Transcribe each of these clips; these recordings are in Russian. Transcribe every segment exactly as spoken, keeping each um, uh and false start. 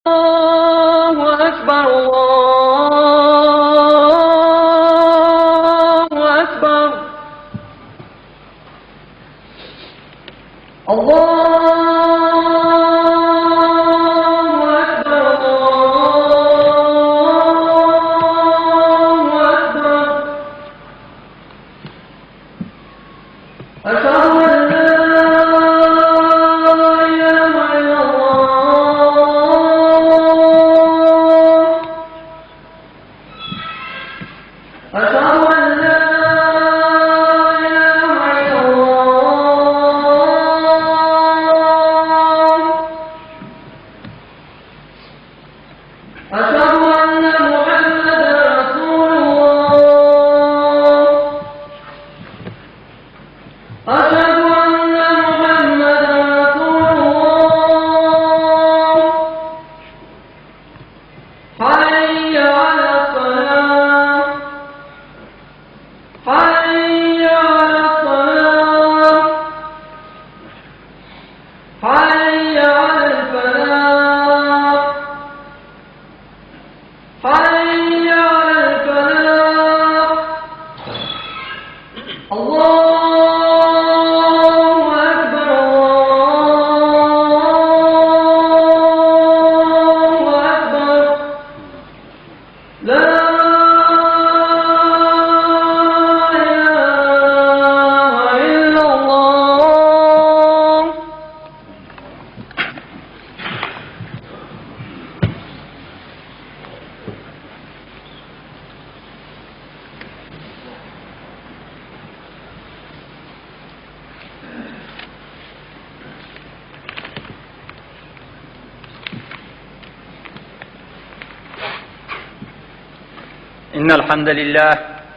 الله أكبر الله أكبر الله إن الحمد لله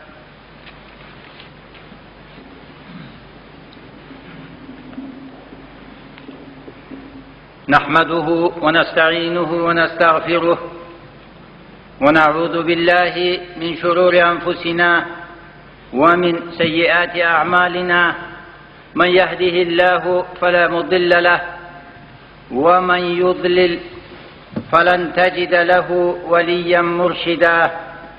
نحمده ونستعينه ونستغفره ونعوذ بالله من شرور أنفسنا ومن سيئات أعمالنا. من يهده الله فلا مضل له ومن يضلل فلن تجد له وليا مرشدا.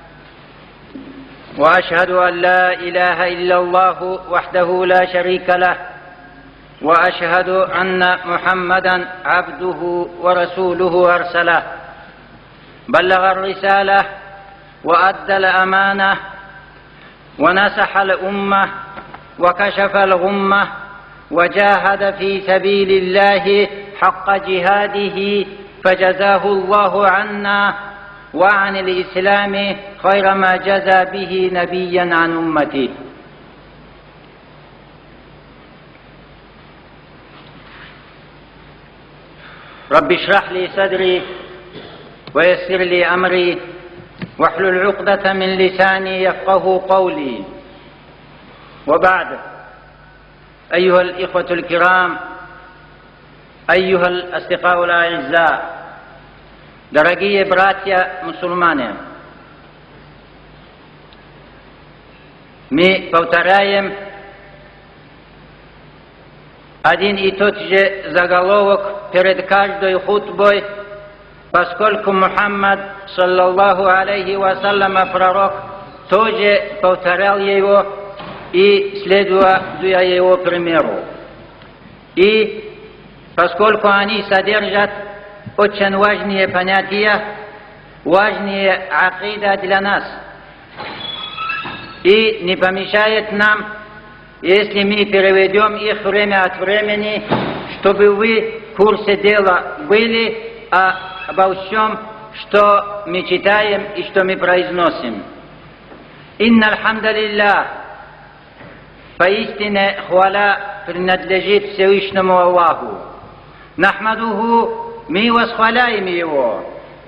وأشهد أن لا إله إلا الله وحده لا شريك له وأشهد أن محمدا عبده ورسوله أرسله بلغ الرسالة وأدى الأمانة ونصح الأمة وكشف الغمة وجاهد في سبيل الله حق جهاده فجزاه الله عنا وعن الإسلام خير ما جزى به نبيا عن أمته. رب اشرح لي صدري ويسر لي أمري واحلل عقدة من لساني يفقه قولي. وبعد، أيها الإخوة الكرام، أيها الأصدقاء الأعزاء، Дорогие братья мусульмане, мы повторяем один и тот же заголовок перед каждой хутбой, поскольку Мухаммад, саллаллаху алейхи вассаляма, пророк, тоже повторял его и следуя его примеру. И поскольку они содержат очень важные понятия, важные акида для нас. И не помешает нам, если мы переведем их время от времени, чтобы вы в курсе дела были обо всем, что мы читаем и что мы произносим. Инна алхамдулиллах, поистине хвала принадлежит Всевышнему Аллаху. Нахмадуху, мы восхваляем Его.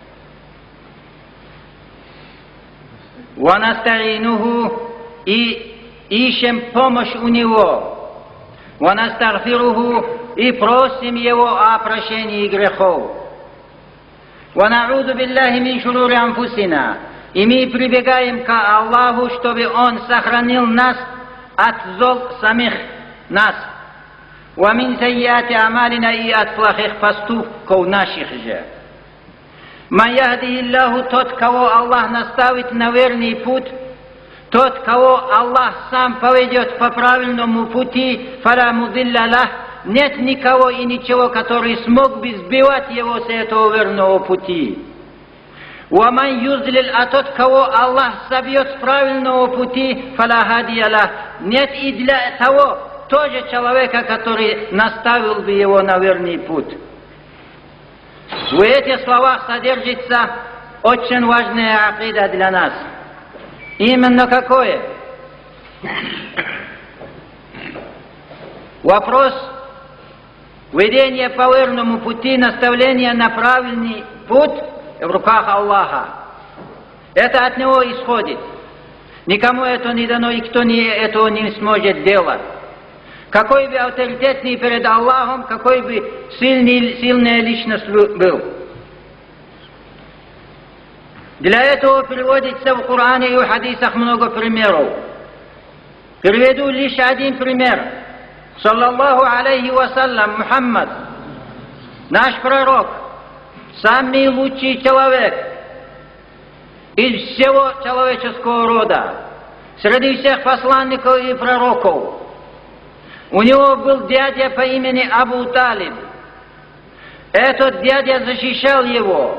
Ванастаинуху, и ищем помощь у Него. Ванастагфируху, и просим Его о прощении грехов. Вана'уду биллахи мин шурури анфусина, и мы прибегаем к Аллаху, чтобы Он сохранил нас от зол самих нас. ومن سيئات أعمالنا и от плохих поступков наших же. Ман яхдихиллаху, тот, кого Аллах наставит на верный путь, тот, кого Аллах сам поведет по правильному пути, фала мудилля лах, нет никого и ничего, который смог бы сбивать его с этого верного пути. Уаман юзлил, а тот, кого Аллах собьет с правильного пути, фала хадия лах, нет и для того тоже человека, который наставил бы его на верный путь. В этих словах содержится очень важная акида для нас. Именно какое? Вопрос ведения по верному пути, наставления на правильный путь в руках Аллаха. Это от Него исходит. Никому это не дано, и кто не, этого не сможет делать. Какой бы авторитетный перед Аллахом, какой бы сильный, сильная личность был. Для этого приводится в Коране и в хадисах много примеров. Приведу лишь один пример. Саллаллаху алейхи вассалям, Мухаммад, наш пророк, самый лучший человек из всего человеческого рода, среди всех посланников и пророков. У него был дядя по имени Абу Талиб. Этот дядя защищал его.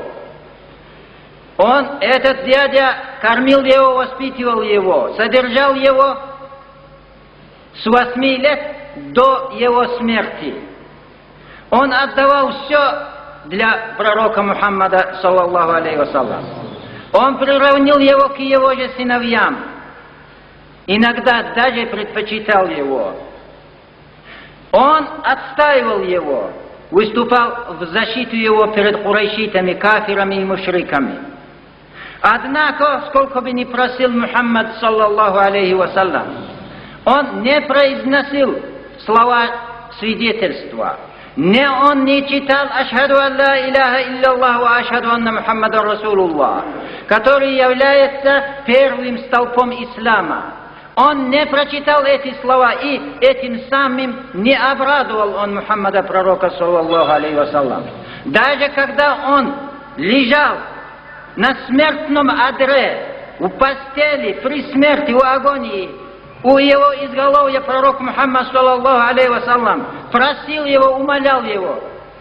Он, этот дядя, кормил его, воспитывал его, содержал его с восьми лет до его смерти. Он отдавал все для пророка Мухаммада, саллаллаху алейхи вассалям. Он приравнил его к его же сыновьям. Иногда даже предпочитал его. Он отстаивал его, выступал в защиту его перед курайшитами, кафирами и мушриками. Однако, сколько бы ни просил Мухаммад, саллаллаху алейхи вассалям, он не произносил слова свидетельства. Не он не читал «Ашхаду ан ла иляха илляллах ва ашхаду анна Мухаммадан Расулуллах», который является первым столпом ислама. Он не прочитал эти слова, и этим самым не обрадовал он Мухаммада пророка, саллаллаху алейхи вассалям. Даже когда он лежал на смертном одре, в постели, при смерти, в агонии, у его изголовья пророк Мухаммад, саллаллаху алейхи вассалям, просил его, умолял его: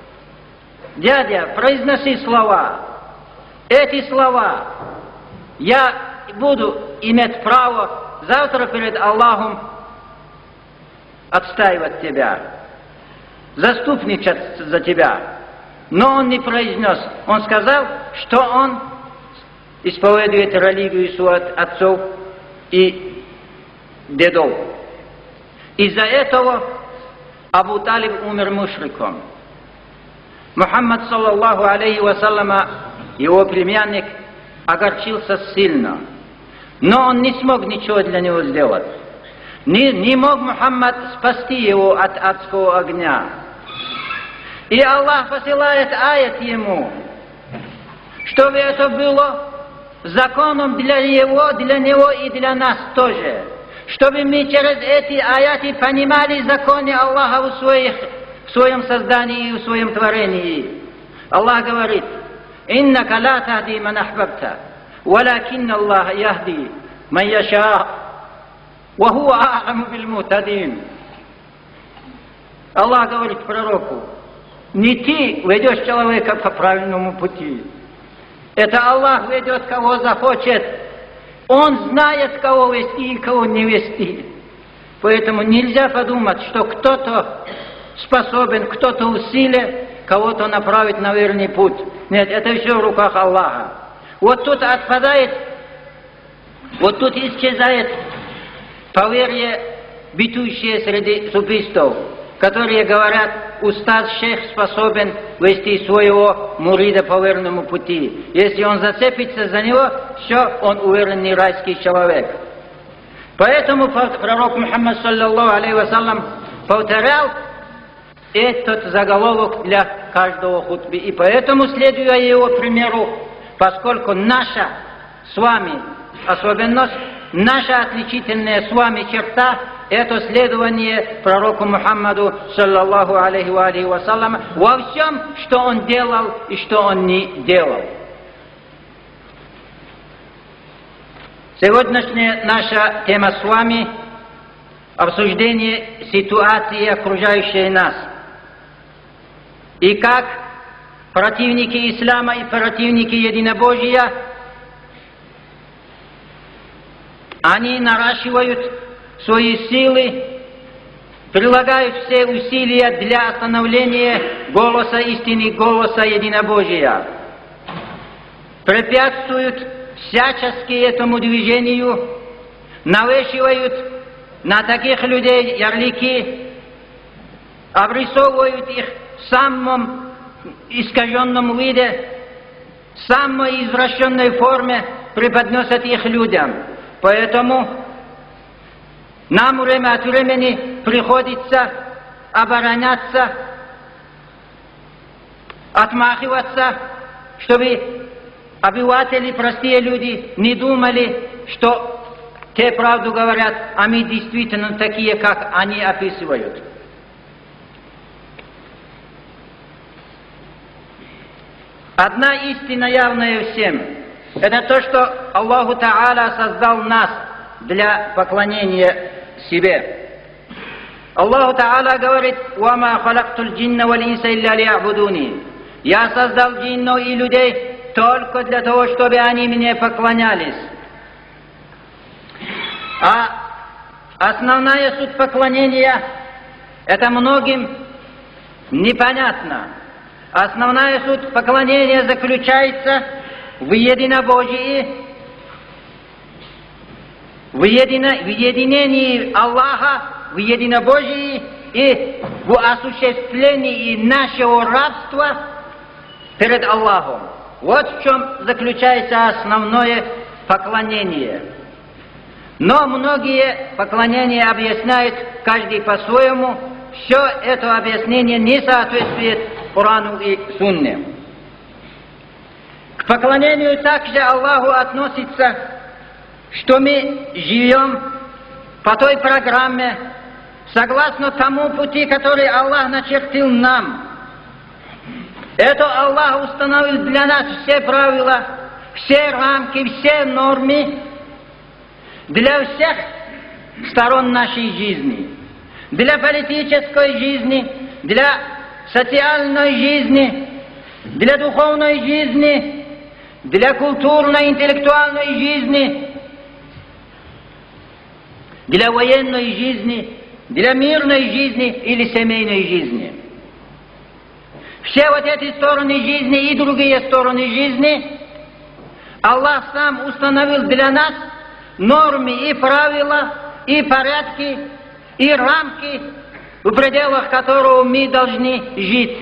«Дядя, произноси слова. Эти слова я буду иметь право завтра перед Аллахом отстаивать тебя, заступничать за тебя». Но он не произнес. Он сказал, что он исповедует религию своих отцов и дедов. Из-за этого Абу Талиб умер мушриком. Мухаммад, саллаллаху алейхи вассаляма, его племянник, огорчился сильно. Но он не смог ничего для него сделать. Не, не мог Мухаммад спасти его от адского огня. И Аллах посылает аят ему, чтобы это было законом для него, для него и для нас тоже. Чтобы мы через эти аяты понимали законы Аллаха в, своих, в своем создании и в своем творении. Аллах говорит: «Иннака ла тахди ман ахбабта, валакинна Аллах яхди ман яша, ва хуа а'ламу бил мухтадин». Аллах говорит пророку: не ты ведешь человека по правильному пути. Это Аллах ведет, кого захочет. Он знает, кого вести и кого не вести. Поэтому нельзя подумать, что кто-то способен, кто-то в силе кого-то направить на верный путь. Нет, это все в руках Аллаха. Вот тут отпадает, вот тут исчезает поверье, бытующее среди суфистов, которые говорят: устаз, шейх способен вести своего мурида по верному пути. Если он зацепится за него, все, он уверенный райский человек. Поэтому пророк Мухаммад, саллаллаху алейхи вассалям, повторял этот заголовок для каждого хутбы. И поэтому, следуя его примеру, поскольку наша с вами особенность, наша отличительная с вами черта — это следование пророку Мухаммаду, саллаллаху алейхи ва алейхи вассалям, во всем, что он делал и что он не делал. Сегодняшняя наша тема с вами – обсуждение ситуации, окружающей нас. И как противники ислама и противники единобожия, они наращивают свои силы, прилагают все усилия для остановления голоса истины, голоса единобожия, препятствуют всячески этому движению, навешивают на таких людей ярлыки, обрисовывают их в самом искаженном виде, в самой извращенной форме, преподносят их людям. Поэтому нам время от времени приходится обороняться, отмахиваться, чтобы обыватели, простые люди, не думали, что те правду говорят, а мы действительно такие, как они описывают. Одна истина явная всем – это то, что Аллаху Та'аля создал нас для поклонения себе. Аллаху Та'аля говорит: «Вама халактул джинна вал инса илля ли'абудуни». Я создал джинну и людей только для того, чтобы они мне поклонялись. А основная суть поклонения – это многим непонятно. Основная суть поклонения заключается в единобожии, в, едино, в единении Аллаха, в единобожии и в осуществлении нашего рабства перед Аллахом. Вот в чем заключается основное поклонение. Но многие поклонения объясняют каждый по-своему. Все это объяснение не соответствует Корану и Сунне. К поклонению также Аллаху относится, что мы живем по той программе, согласно тому пути, который Аллах начертил нам. Это Аллах установил для нас все правила, все рамки, все нормы для всех сторон нашей жизни. Для политической жизни, для социальной жизни, для духовной жизни, для культурной, интеллектуальной жизни, для военной жизни, для мирной жизни или семейной жизни. Все вот эти стороны жизни и другие стороны жизни Аллах сам установил для нас нормы и правила, и порядки, и рамки, в пределах которого мы должны жить.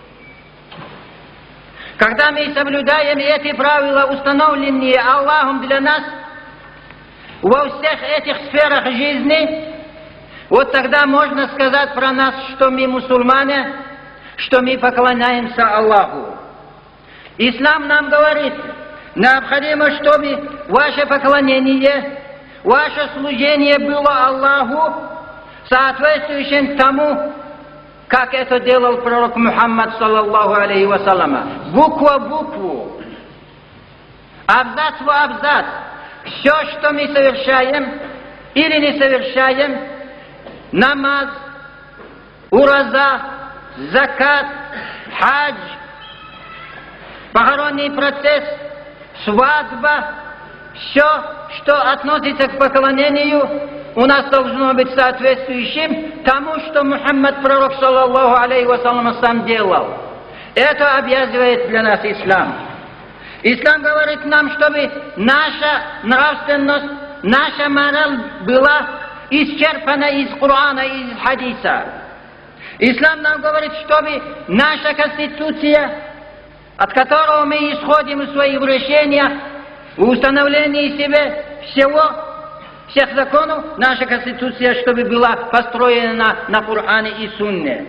Когда мы соблюдаем эти правила, установленные Аллахом для нас, во всех этих сферах жизни, вот тогда можно сказать про нас, что мы мусульмане, что мы поклоняемся Аллаху. Ислам нам говорит, необходимо, чтобы ваше поклонение, ваше служение было Аллаху соответствующим тому, как это делал пророк Мухаммад, саллаллаху алейхи вассалама. Буква в букву, абзац в абзац. Все, что мы совершаем или не совершаем, намаз, ураза, закат, хадж, похоронный процесс, свадьба, все, что относится к поклонению, у нас должно быть соответствующим тому, что Мухаммад, пророк, саллаллаху алейхи вассалам, сам делал. Это обязывает для нас ислам. Ислам говорит нам, чтобы наша нравственность, наша мораль была исчерпана из Корана и из хадиса. Ислам нам говорит, чтобы наша конституция, от которого мы исходим из своих решений, в установлении себе всего, всех законов, наша конституция, чтобы была построена на Коране и Сунне.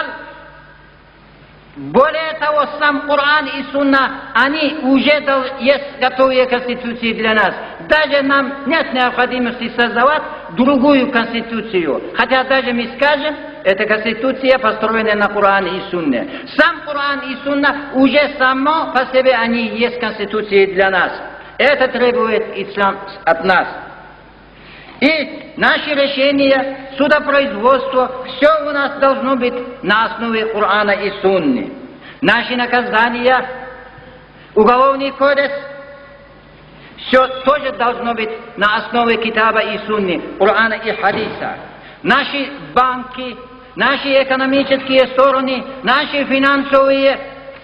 Более того, сам Коран и Сунна, они уже есть готовые конституции для нас. Даже нам нет необходимости создавать другую конституцию. Хотя даже мы скажем, эта конституция построена на Коране и Сунне. Сам Коран и Сунна уже само по себе они есть конституцией для нас. Это требует ислам от нас. И наши решения, судопроизводство, все у нас должно быть на основе Корана и Сунны. Наши наказания, уголовный кодекс, все тоже должно быть на основе Китаба и Сунны, Корана и Хадиса. Наши банки, наши экономические стороны, наши финансовые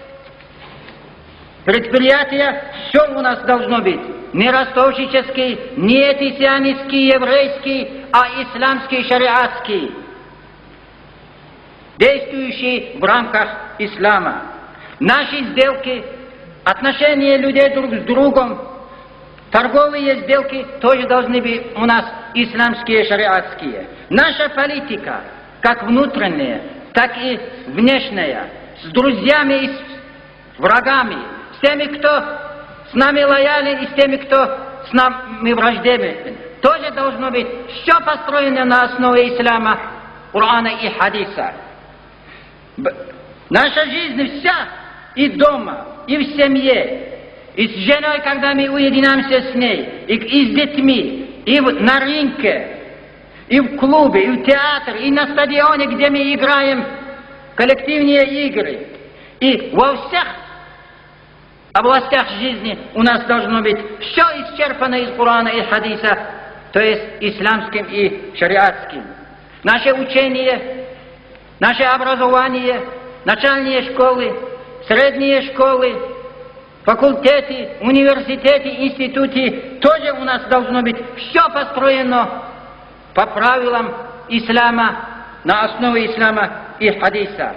предприятия, все у нас должно быть. Не ростовщический, не этисионистский, еврейский, а исламский, шариатский, действующий в рамках ислама. Наши сделки, отношения людей друг с другом, торговые сделки тоже должны быть у нас исламские, шариатские. Наша политика, как внутренняя, так и внешняя, с друзьями и с врагами, с теми, кто с нами лоялен, и с теми, кто с нами враждебен, тоже должно быть все построено на основе ислама, Корана и Хадиса. Наша жизнь вся, и дома, и в семье, и с женой, когда мы уединимся с ней, и, и с детьми, и в, на рынке, и в клубе, и в театре, и на стадионе, где мы играем коллективные игры. И во всех областях жизни у нас должно быть все исчерпано из Корана и Хадиса, то есть исламским и шариатским. Наше учение, наше образование, начальные школы, средние школы, факультеты, университеты, институты, тоже у нас должно быть все построено по правилам ислама, на основе ислама и хадиса.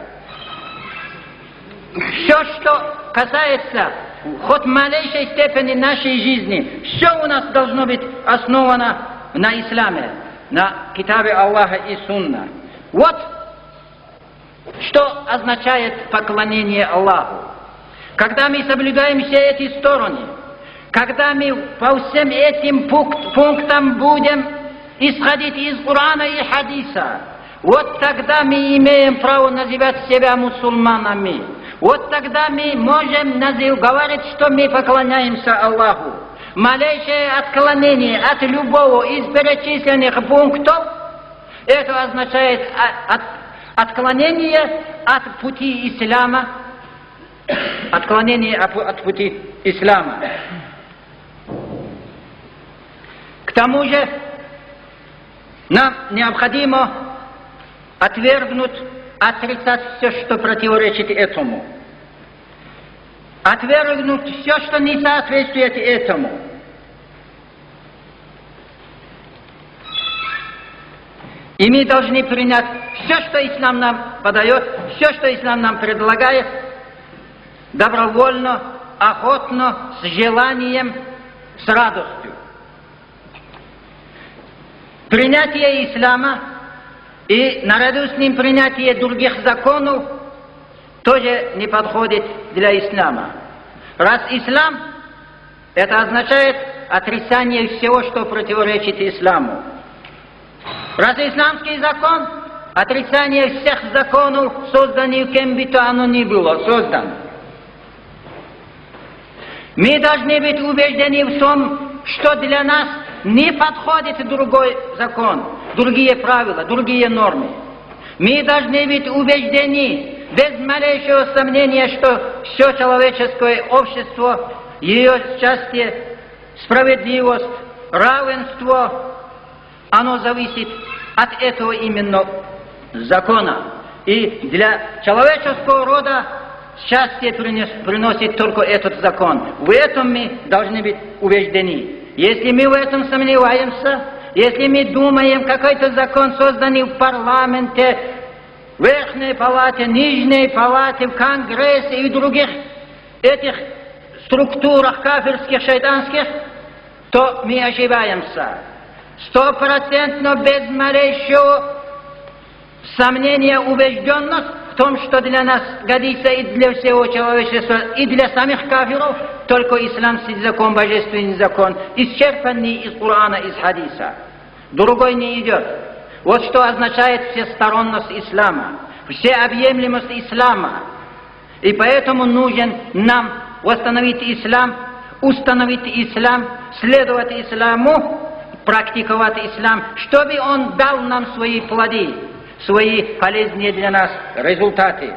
Все, что касается хоть малейшей степени нашей жизни, все у нас должно быть основано на исламе, на Китабе Аллаха и Сунна. Вот что означает поклонение Аллаху. Когда мы соблюдаем все эти стороны, когда мы по всем этим пунктам будем исходить из Корана и Хадиса, вот тогда мы имеем право называть себя мусульманами. Вот тогда мы можем говорить, что мы поклоняемся Аллаху. Малейшее отклонение от любого из перечисленных пунктов, это означает от, отклонение от пути ислама, отклонение от, от пути ислама. К тому же нам необходимо отвергнуть, отрицать все, что противоречит этому. Отвергнуть все, что не соответствует этому. И мы должны принять все, что ислам нам подает, все, что ислам нам предлагает, добровольно, охотно, с желанием, с радостью. Принятие ислама и наряду с ним принятие других законов тоже не подходит для ислама. Раз ислам, это означает отрицание всего, что противоречит исламу. Раз исламский закон, отрицание всех законов, созданных кем бы то оно ни было создано. Мы должны быть убеждены в том, что для нас не подходит другой закон, другие правила, другие нормы. Мы должны быть убеждены, без малейшего сомнения, что все человеческое общество, ее счастье, справедливость, равенство, оно зависит от этого именно закона. И для человеческого рода счастье приносит только этот закон. В этом мы должны быть убеждены. Если мы в этом сомневаемся, если мы думаем, какой-то закон созданный в парламенте, в верхней палате, нижней палате, в конгрессе и других этих структурах кафирских, шайтанских, то мы ошибаемся. Стопроцентно, без малейшего сомнения, убежденность в том, что для нас годится и для всего человечества, и для самих кафиров, только исламский закон, божественный закон, исчерпанный из Корана, из Хадиса. Другой не идет. Вот что означает всесторонность ислама, всеобъемлемость ислама. И поэтому нужен нам восстановить ислам, установить ислам, следовать исламу, практиковать ислам, чтобы он дал нам свои плоды, свои полезные для нас результаты.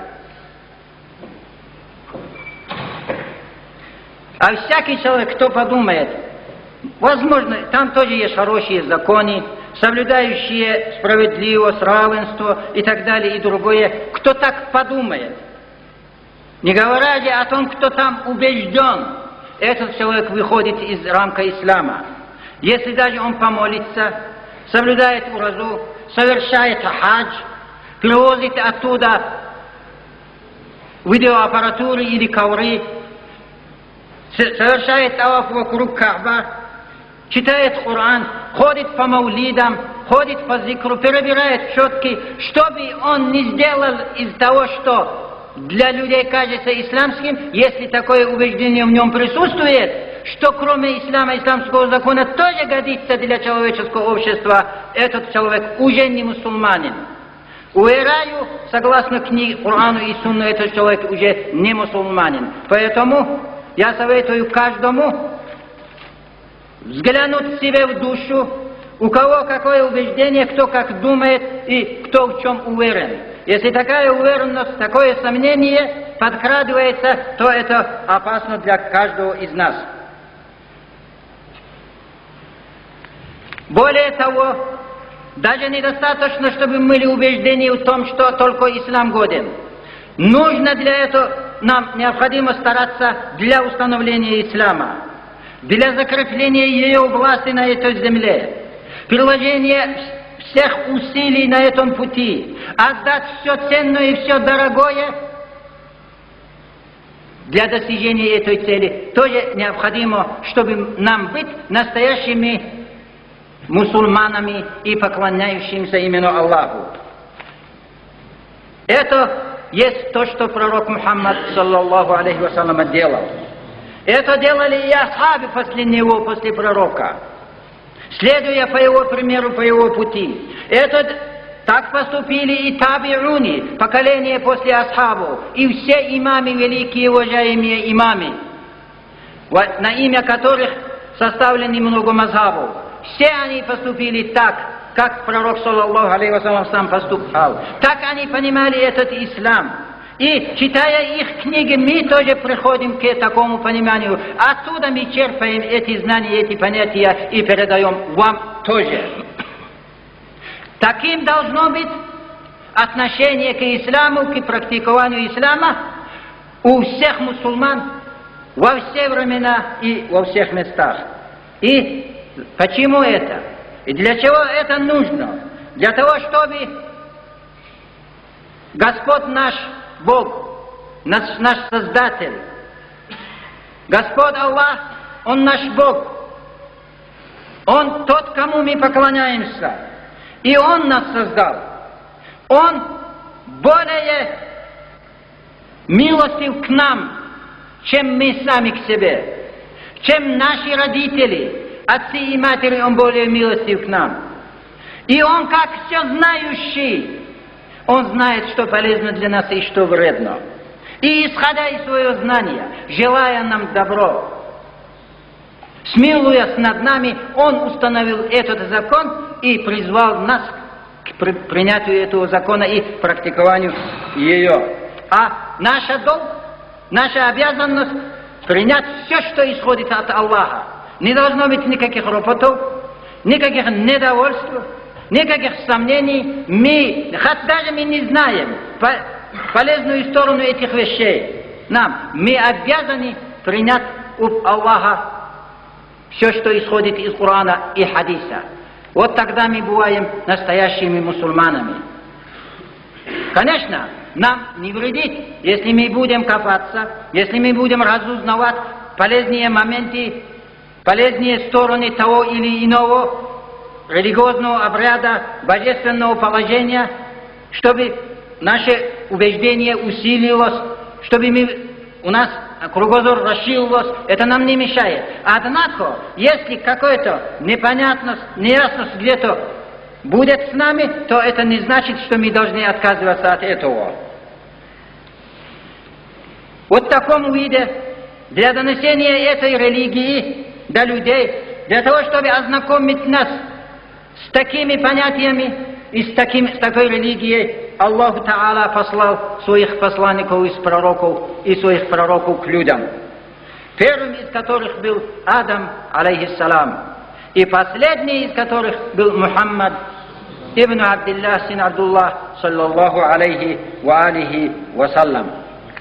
А всякий человек, кто подумает, возможно, там тоже есть хорошие законы, соблюдающие справедливость, равенство и так далее, и другое. Кто так подумает, не говоря же о том, кто там убежден, этот человек выходит из рамка ислама. Если даже он помолится, соблюдает уразу, совершает хадж, привозит оттуда видеоаппаратуры или ковры, совершает таваф вокруг Кааба, читает Коран, ходит по маулидам, ходит по зикру, перебирает четки, чтобы он не сделал из того, что для людей кажется исламским, если такое убеждение в нем присутствует, что кроме ислама, исламского закона тоже годится для человеческого общества, этот человек уже не мусульманин. Уверяю, согласно книге, Корану и Сунну, этот человек уже не мусульманин. Поэтому я советую каждому взглянуть себе в душу, у кого какое убеждение, кто как думает и кто в чем уверен. Если такая уверенность, такое сомнение подкрадывается, то это опасно для каждого из нас. Более того, даже недостаточно, чтобы мы были убеждены в том, что только ислам годен. Нужно для этого, нам необходимо стараться для установления ислама, для закрепления ее власти на этой земле, приложения всех усилий на этом пути, отдать все ценное и все дорогое для достижения этой цели. Тоже необходимо, чтобы нам быть настоящими мусульманами и поклоняющимся именно Аллаху. Это есть то, что пророк Мухаммад, саллаллаху алейхи вассалям, делал. Это делали и асхабы после него, после пророка, следуя по его примеру, по его пути. Это так поступили и табиуни, поколение после асхабов, и все имамы, великие уважаемые имамы, на имя которых составлены много мазхабов. Все они поступили так, как пророк, саллаллаху алейхи вассалям, сам поступал. Так они понимали этот ислам. И, читая их книги, мы тоже приходим к такому пониманию. Оттуда мы черпаем эти знания, эти понятия и передаем вам тоже. Таким должно быть отношение к исламу, к практикованию ислама у всех мусульман во все времена и во всех местах. И почему это? И для чего это нужно? Для того, чтобы Господь наш Бог, наш, наш Создатель, Господь Аллах, Он наш Бог, Он тот, кому мы поклоняемся, и Он нас создал. Он более милостив к нам, чем мы сами к себе, чем наши родители, отцы и матери, Он более милостив к нам. И Он, как все знающий, Он знает, что полезно для нас и что вредно. И, исходя из своего знания, желая нам добро, смилуясь над нами, Он установил этот закон и призвал нас к принятию этого закона и практикованию ее. А наша долг, наша обязанность принять все, что исходит от Аллаха. Не должно быть никаких ропотов, никаких недовольств, никаких сомнений. Мы, хоть даже мы не знаем полезную сторону этих вещей, нам, мы обязаны принять у Аллаха все, что исходит из Корана и Хадиса. Вот тогда мы бываем настоящими мусульманами. Конечно, нам не вредит, если мы будем копаться, если мы будем разузнавать полезные моменты, полезные стороны того или иного религиозного обряда, божественного положения, чтобы наше убеждение усилилось, чтобы мы, у нас кругозор расширился, это нам не мешает. Однако, если какая-то непонятность, неясность где-то будет с нами, то это не значит, что мы должны отказываться от этого. Вот в таком виде для донесения этой религии до людей, для того, чтобы ознакомить нас с такими понятиями и с, таким, с такой религией, Аллах Та'аля послал своих посланников из пророков и своих пророков к людям, первым из которых был Адам, алейхиссалам, и последний из которых был Мухаммад ибн Абдиллах, сын Абдуллах, саллаллаху алейхи ва алихи вассалям.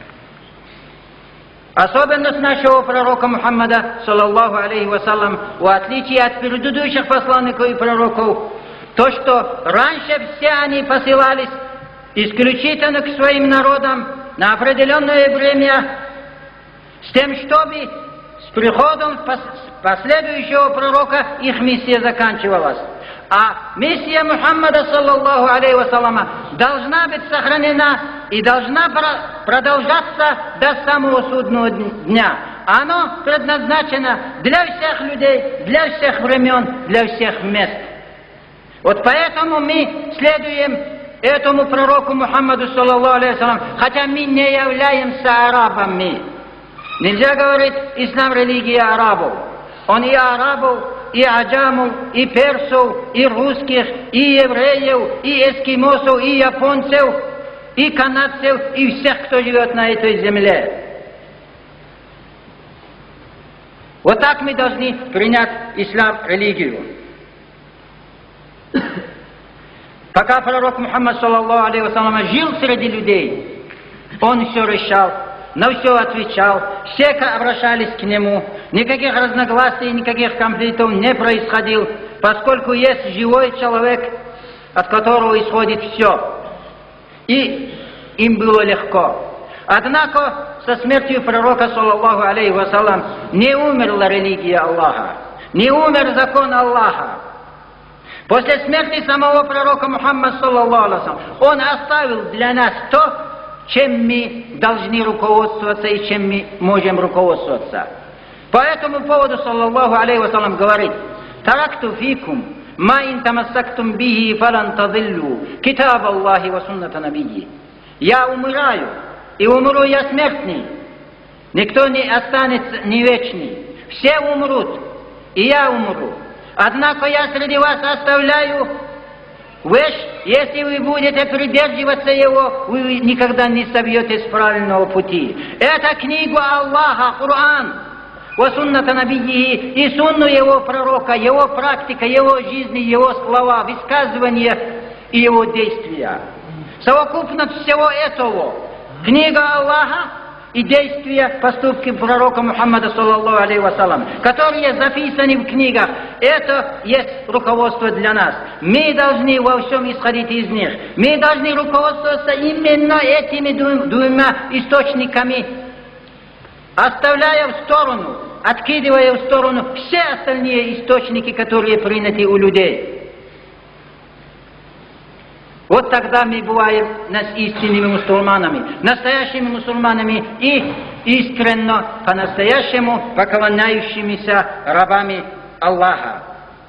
Особенность нашего пророка Мухаммада, саллаллаху алейхи вассалям, в отличие от предыдущих посланников и пророков, то, что раньше все они посылались исключительно к своим народам на определенное время, с тем, чтобы с приходом последующего пророка их миссия заканчивалась. А миссия Мухаммада, саллаллаху алейхи вассаляма, должна быть сохранена и должна продолжаться до самого судного дня. Оно предназначено для всех людей, для всех времен, для всех мест. Вот поэтому мы следуем этому пророку Мухаммаду, саллаллаху алейхи вассалям, хотя мы не являемся арабами. Нельзя говорить, ислам религия арабов. Он и арабов, и аджамов, и персов, и русских, и евреев, и эскимосов, и японцев, и канадцев, и всех, кто живет на этой земле. Вот так мы должны принять ислам религию. Пока пророк Мухаммад, саллаллаху алейхи вассалям, жил среди людей, он все решал, на все отвечал, все обращались к нему, никаких разногласий, никаких конфликтов не происходило, поскольку есть живой человек, от которого исходит все. И им было легко. Однако со смертью пророка, саллаллаху алейхи вассалям, не умерла религия Аллаха, не умер закон Аллаха. После смерти самого пророка Мухаммада, саллаллаху алейхи вассалям, он оставил для нас то, чем мы должны руководствоваться и чем мы можем руководствоваться. По этому поводу, саллаллаху алейхи вассалям, говорит: «Таракту фикум, ма ин тамассактум бихи фалан тадиллу, китаб Аллахи ва сунната набийи». Я умираю, и умру я смертный. Никто не останется не вечный. Все умрут, и я умру. Однако я среди вас оставляю вещь, если вы будете придерживаться его, вы никогда не собьетесь с правильного пути. Это книга Аллаха, Коран, ва сунната набийи, и сунну его пророка, его практика, его жизни, его слова, высказывания и его действия. Совокупность всего этого, книга Аллаха и действия, поступки пророка Мухаммада, саллаллаху алейхи вассалям, которые записаны в книгах, это есть руководство для нас. Мы должны во всем исходить из них. Мы должны руководствоваться именно этими двумя источниками, оставляя в сторону, откидывая в сторону все остальные источники, которые приняты у людей. Вот тогда мы бываем нас истинными мусульманами, настоящими мусульманами и искренно, по-настоящему поклоняющимися рабами Аллаха.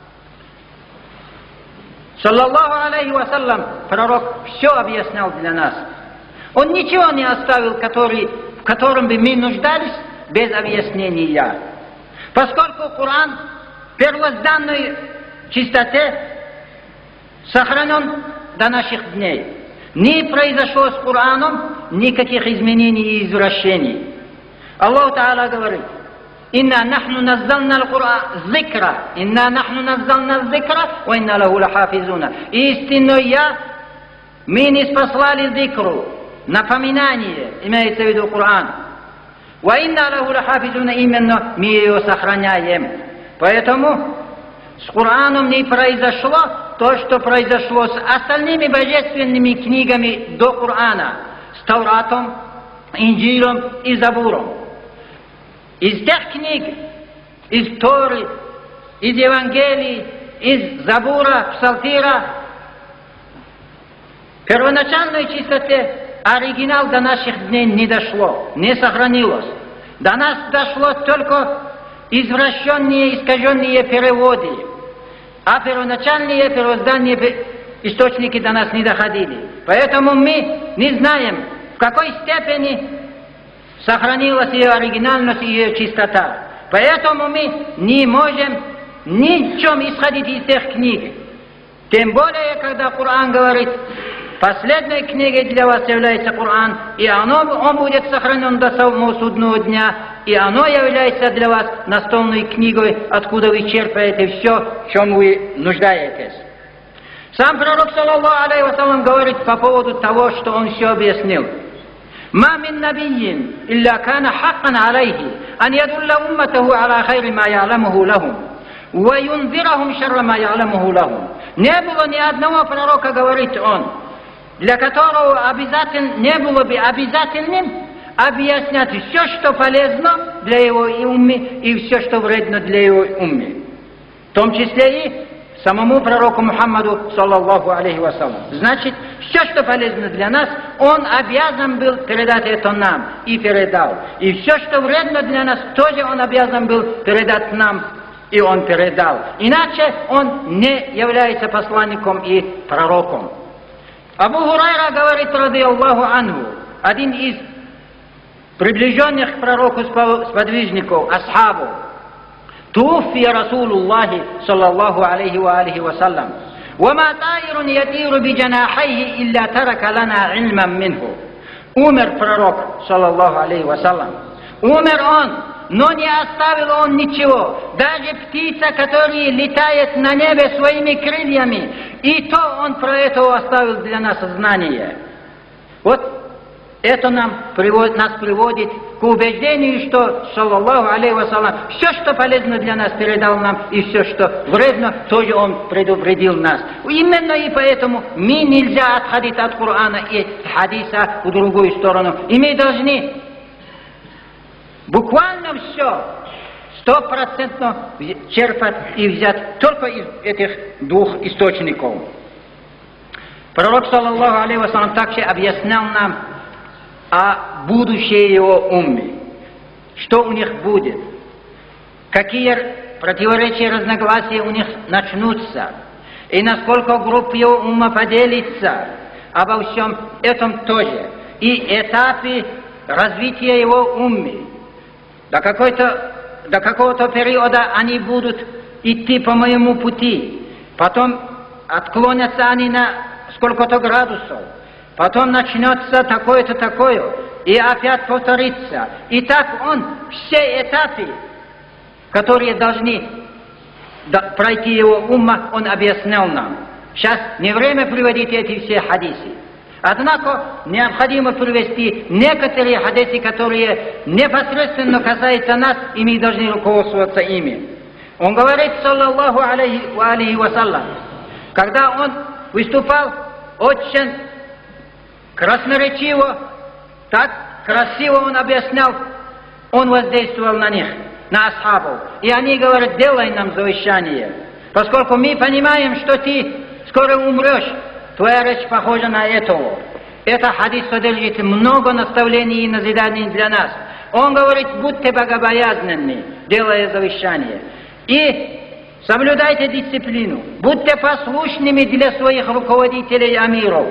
Саллаллаху алейхи вассалям, пророк все объяснял для нас. Он ничего не оставил, который, в котором бы мы нуждались, без объяснения. Поскольку Коран в первозданной чистоте сохранен до наших дней. Не произошло с Кораном никаких изменений и извращений. Аллах Та'аля говорит: «Инна нахну наззална ал-Кур'ан зикра, инна нахну наззална зикра, ва инна лаху лахафизуна». Истинно я, мы не спаслали зикру, напоминание, имеется в виду Коран. Ва инна лаху лахафизуна, именно мы ее сохраняем. Поэтому с Кораном не произошло то, что произошло с остальными божественными книгами до Корана, с Тауратом, Инджилом и Забуром. Из тех книг, из Торы, из Евангелий, из Забура, Псалтира, первоначальной чистоте оригинал до наших дней не дошло, не сохранилось. До нас дошло только извращенные, искаженные переводы, а первоначальные первозданные источники до нас не доходили. Поэтому мы не знаем, в какой степени сохранилась ее оригинальность и ее чистота. Поэтому мы не можем ни в чем исходить из тех книг. Тем более, когда Коран говорит, последней книгой для вас является Коран, и оно, он будет сохранен до самого судного дня, и оно является для вас настольной книгой, откуда вы черпаете все, в чем вы нуждаетесь. Сам пророк, саллаллаху алейхи вассалям, говорит по поводу того, что он все объяснил. ما من نبي إلا كان حقا عليه أن يدل أمته على خير ما يعلمه لهم وينذرهم شر ما يعلمه لهم. Не было ни одного пророка, говорит он, для которого обязательно, не было бы обязательным объяснять все, что полезно для его умми, и все, что вредно для его умми. В том числе и самому пророку Мухаммаду, саллаллаху алейхи вассалям. Значит, все, что полезно для нас, он обязан был передать это нам, и передал. И все, что вредно для нас, тоже он обязан был передать нам, и он передал. Иначе он не является посланником и пророком. Абу Хурайра говорит, ради Аллаху анху, один из приближенных к пророку сподвижников, асхабу, توفي رسول الله صلى الله عليه وآله وسلم وما طائر يطير بجناحيه إلا ترك لنا علما منه. Умер пророк, саллаллаху алейхи вассалям. Умер он, но не оставил он ничего. Даже птица, которая летает на небе своими крыльями, и то он про это оставил для нас знание. Вот это нам приводит, нас приводит к убеждению, что, саллаллаху алейхи вассалям, все, что полезно для нас, передал нам, и все, что вредно, тоже он предупредил нас. Именно и поэтому мы нельзя отходить от Корана и хадиса в другую сторону. И мы должны буквально все стопроцентно черпать и взять только из этих двух источников. Пророк, саллаллаху алейхи вассалям, также объяснял нам о будущее его умме, что у них будет, какие противоречия, разногласия у них начнутся, и насколько группа его ума поделится, обо всем этом тоже, и этапы развития его умми. До, какой-то, до какого-то периода они будут идти по моему пути, потом отклонятся они на сколько-то градусов, потом начнется такое-то такое, и опять повторится. И так он, все этапы, которые должны пройти его умма, он объяснял нам. Сейчас не время приводить эти все хадисы. Однако необходимо привести некоторые хадисы, которые непосредственно касаются нас, и мы должны руководствоваться ими. Он говорит, саллаллаху алейхи вассалям, когда он выступал очень красноречиво, так красиво он объяснял, он воздействовал на них, на асхабов. И они говорят, делай нам завещание, поскольку мы понимаем, что ты скоро умрешь, твоя речь похожа на этого. Это хадис содержит много наставлений и назиданий для нас. Он говорит, будьте богобоязненны, делая завещание. И соблюдайте дисциплину, будьте послушными для своих руководителей амиров.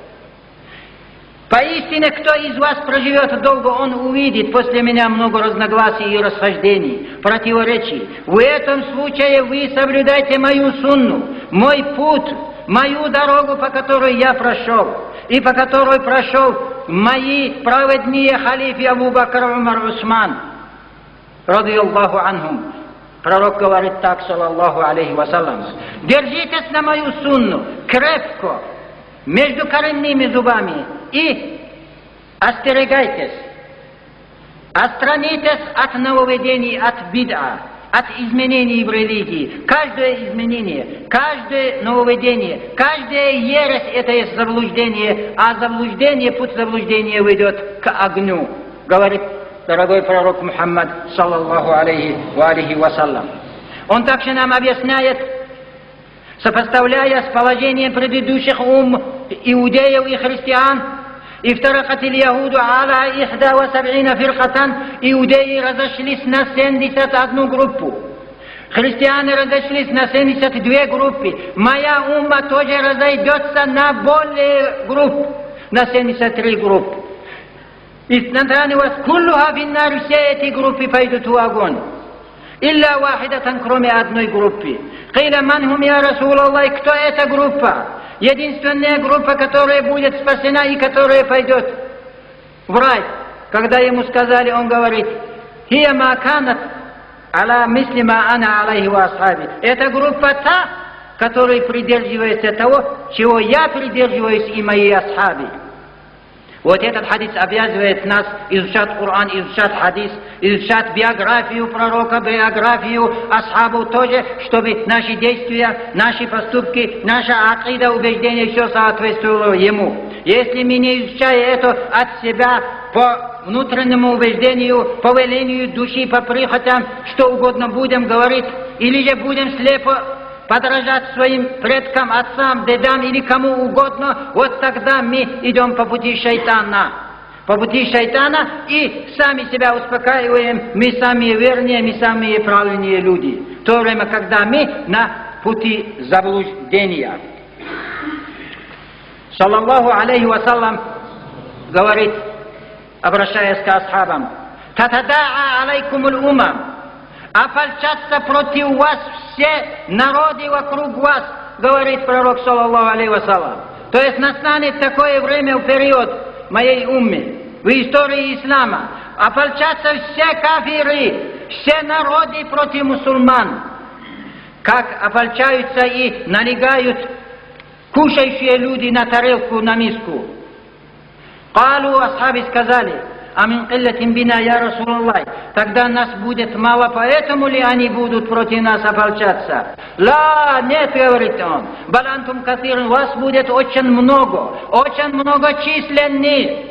Поистине, кто из вас проживет долго, он увидит после меня много разногласий и расхождений, противоречий. В этом случае вы соблюдайте мою сунну, мой путь, мою дорогу, по которой я прошел, и по которой прошел мои праведные халифы Абу Бакр, Умар, Усман, ради Аллаху анхум. Пророк говорит так, саллаллаху алейхи вассалям, держитесь на мою сунну крепко, между коренными зубами, и остерегайтесь, отстранитесь от нововведений, от бид'a, от изменений в религии. Каждое изменение, каждое нововведение, каждая ересь — это есть заблуждение, а заблуждение, путь заблуждения ведет к огню, говорит дорогой пророк Мухаммад, саллаллаху алейхи ва алейхи вассалям. Он также нам объясняет, сопоставляя с положением предыдущих ум иудеев и христиан, افترقت اليهود على إحدى وسبعين فرقة, иудеи разошлись на семьдесят одну группу, христиане разошлись на семьдесят две группы, моя умма тоже разойдется на более групп, на семьдесят три группы. Изнатани вас куллуха финнар, все эти группы пойдут в огонь. Илля вахидатан, кроме одной группы. Киля манхум я Расул Аллах, кто эта группа? Единственная группа, которая будет спасена и которая пойдет в рай. Когда ему сказали, он говорит: «Хия ма канат аля мисли ма ана алейхи ва асхаби». Это группа та, которая придерживается того, чего я придерживаюсь и мои асхаби. Вот этот хадис обязывает нас изучать Коран, изучать хадис, изучать биографию пророка, биографию асхабов тоже, чтобы наши действия, наши поступки, наша акида, убеждение, все соответствовало ему. Если мы не изучаем это от себя по внутреннему убеждению, по велению души, по прихотям, что угодно будем говорить, или же будем слепо подражать своим предкам, отцам, дедам или кому угодно, вот тогда мы идем по пути шайтана. По пути шайтана и сами себя успокаиваем, мы самые верные, мы самые правильные люди. В то время, когда мы на пути заблуждения. Саллаллаху алейхи вассалам говорит, обращаясь к асхабам: «Татадаа алейкумул умам». Ополчатся против вас все народы вокруг вас, говорит пророк, саллаллаху алейхи вассалам. То есть настанет такое время, в период моей уммы, в истории ислама, ополчатся все кафиры, все народы против мусульман, как ополчаются и налегают кушающие люди на тарелку, на миску. Калу, асхаби сказали: «Амин киллатин бина, я Расулаллах». Тогда нас будет мало, поэтому ли они будут против нас ополчаться? Ла, нет, говорит он. Балантум катирн, вас будет очень много, очень много численных.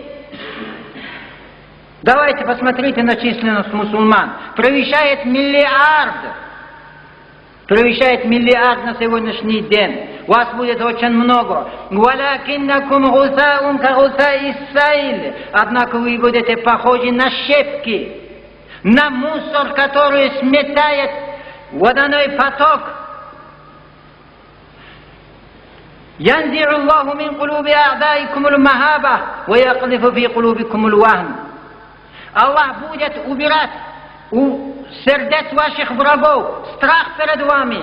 Давайте посмотрите на численность мусульман. Превышает миллиард. Превышает миллиард на сегодняшний день. Вас будет очень много. «Валякиннакум гусаун ка гусаи сайл». Однако вы будете похожи на щепки, на мусор, который сметает водяной поток. «Янзиру Аллаху мин кулуби а'даикумул махаба, ва яклифу фи кулубикумул вахн». Аллах будет убирать у сердец ваших врагов страх перед вами.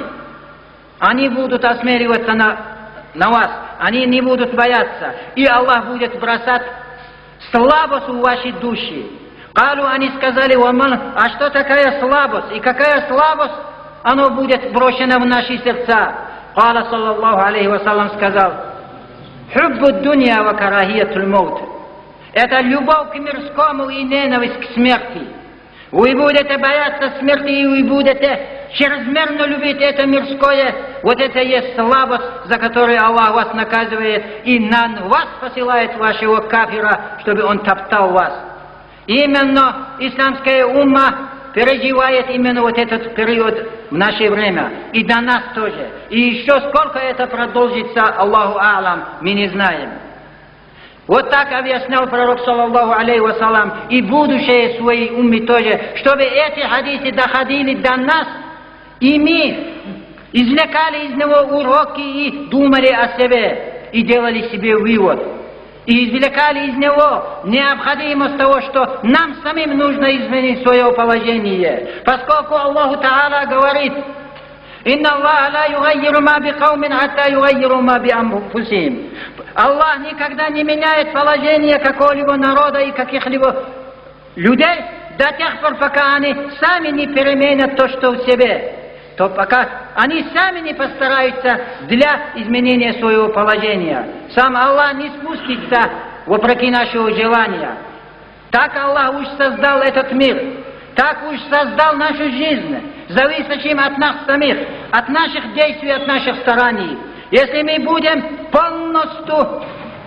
Они будут осмеливаться на, на вас, они не будут бояться. И Аллах будет бросать слабость в ваши души. Калу, они сказали: «Ваман, а что такая слабость? И какая слабость оно будет брошено в наши сердца?» Кала, саллаллаху алейхи вассалам, сказал: «Хуббу дунья ва карахиятуль маут». Это любовь к мирскому и ненависть к смерти. Вы будете бояться смерти, и вы будете чрезмерно любить это мирское. Вот это есть слабость, за которую Аллах вас наказывает, и на вас посылает вашего кафира, чтобы он топтал вас. Именно исламская умма переживает именно вот этот период в наше время. И до нас тоже. И еще сколько это продолжится, Аллаху а'лам, мы не знаем. Вот так объяснял пророк, саллаллаху алейхи вассалам, и будущее своей умме тоже, чтобы эти хадисы доходили до нас, и мы извлекали из него уроки и думали о себе, и делали себе вывод. И извлекали из него необходимость того, что нам самим нужно изменить свое положение. Поскольку Аллаху Та'аля говорит: «Инна Аллаха ла югаййиру ма би каумин хатта югаййиру ма би анфусихим». Аллах никогда не меняет положение какого-либо народа и каких-либо людей до тех пор, пока они сами не переменят то, что в себе. То пока они сами не постараются для изменения своего положения. Сам Аллах не спустится вопреки нашего желания. Так Аллах уж создал этот мир, так уж создал нашу жизнь, зависящим от нас самих, от наших действий, от наших стараний. Если мы будем полностью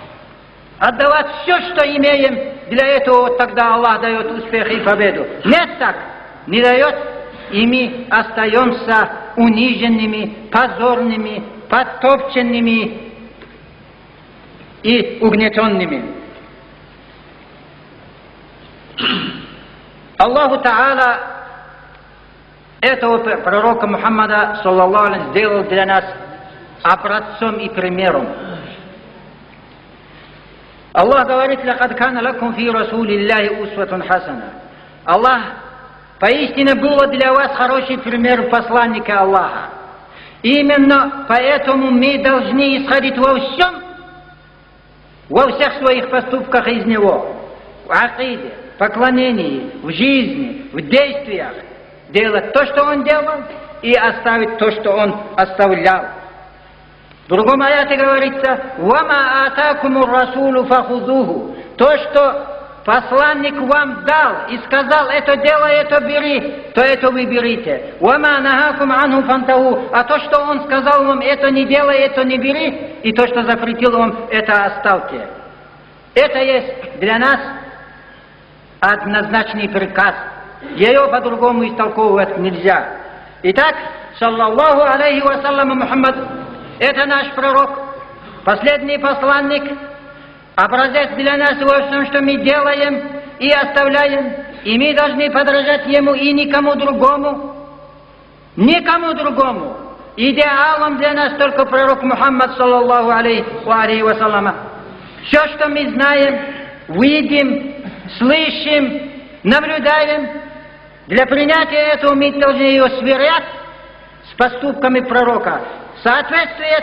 отдавать все, что имеем, для этого тогда Аллах дает успех и победу. Нет так, не дает, и мы остаемся униженными, позорными, подтопченными и угнетенными. Аллаху Та'аля этого пророка Мухаммада, саллаллаху алейхи, сделал для нас образцом и примером. Аллах говорит: «Лакад кана лакум фи расулиллахи усватун хасана». Аллах, поистине было для вас хороший пример посланника Аллаха. Именно поэтому мы должны исходить во всем, во всех своих поступках из него, в акиде, поклонении, в жизни, в действиях, делать то, что он делал, и оставить то, что он оставлял. В другом аяте говорится: «Вама атакуму расулу фахузуху». То, что посланник вам дал и сказал: это делай, это бери, то это вы берите. «Вама нахакум анху фантаху». А то, что он сказал вам: это не делай, это не бери, и то, что запретил вам, это оставьте. Это есть для нас однозначный приказ. Ее по-другому истолковывать нельзя. Итак, саллаллаху алейхи вассалям, Мухаммад — это наш пророк, последний посланник, образец для нас во всем, что мы делаем и оставляем, и мы должны подражать ему и никому другому, никому другому. Идеалом для нас только пророк Мухаммад, саллаллаху алейхи вассалям. Все, что мы знаем, видим, слышим, наблюдаем, для принятия этого мы должны ее сверять с поступками пророка. Соответствует,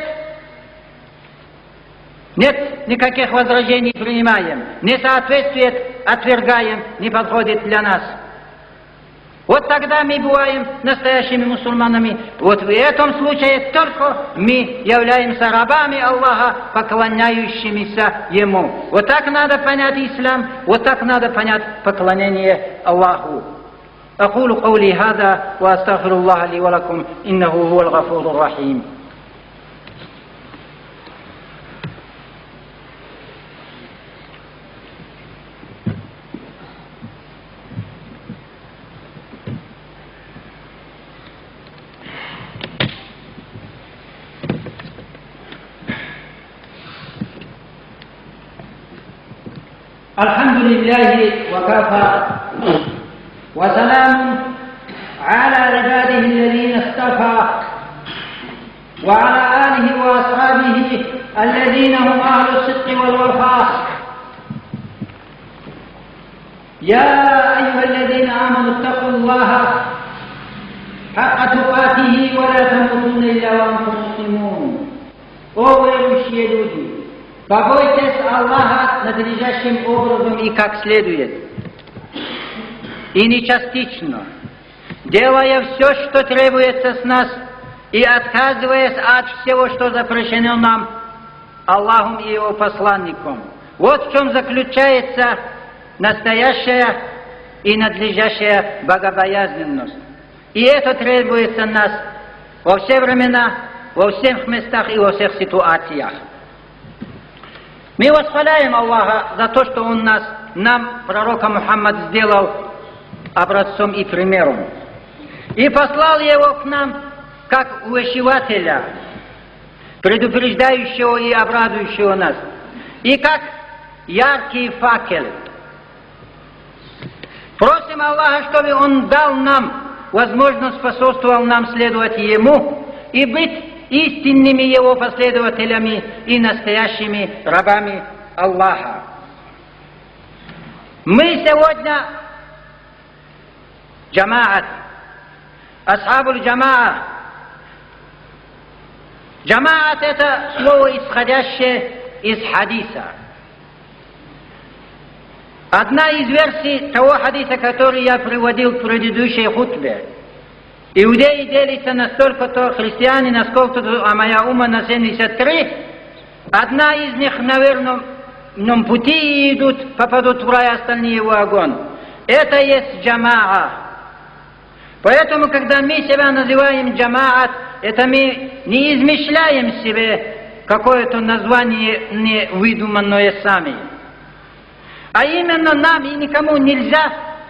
нет никаких возражений, принимаем. Не соответствует, отвергаем, не подходит для нас. Вот тогда мы бываем настоящими мусульманами. Вот в этом случае только мы являемся рабами Аллаха, поклоняющимися Ему. Вот так надо понять ислам, вот так надо понять поклонение Аллаху. أقول قولي هذا وأستغفر الله لي ولكم إنه هو الغفور الرحيم. الحمد لله وكفى وسلام على عباده الذين اصطفى وعلى آله وأصحابه الذين هم أهل الصدق والوفاء. يا أيها الذين آمنوا اتقوا الله حق تقاته ولا تموتن إلا وأنتم مسلمون. О верующие люди, побойтесь Аллаха надлежащим образом и как следует, и не частично, делая все, что требуется с нас, и отказываясь от всего, что запрещено нам Аллахом и Его посланником. Вот в чем заключается настоящая и надлежащая богобоязненность. И это требуется нас во все времена, во всех местах и во всех ситуациях. Мы восхваляем Аллаха за то, что Он нас, нам, пророка Мухаммад, сделал образцом и примером. И послал его к нам как увещевателя, предупреждающего и обрадующего нас, и как яркий факел. Просим Аллаха, чтобы Он дал нам возможность, способствовал нам следовать Ему и быть истинными Его последователями и настоящими рабами Аллаха. Мы сегодня джамаат, асхабуль джамаа. Джамаат — это слово, исходящее из хадиса. Одна из версий того хадиса, который я приводил в предыдущей хутбе: иудеи делятся на столько-то, христиане на сколько-то, а моя умма на семьдесят три. Одна из них на верном пути идут, попадут в рай, остальные в огонь. Это есть джамаа. Поэтому, когда мы себя называем джамаат, это мы не измышляем себе какое-то название невыдуманное сами. А именно нам и никому нельзя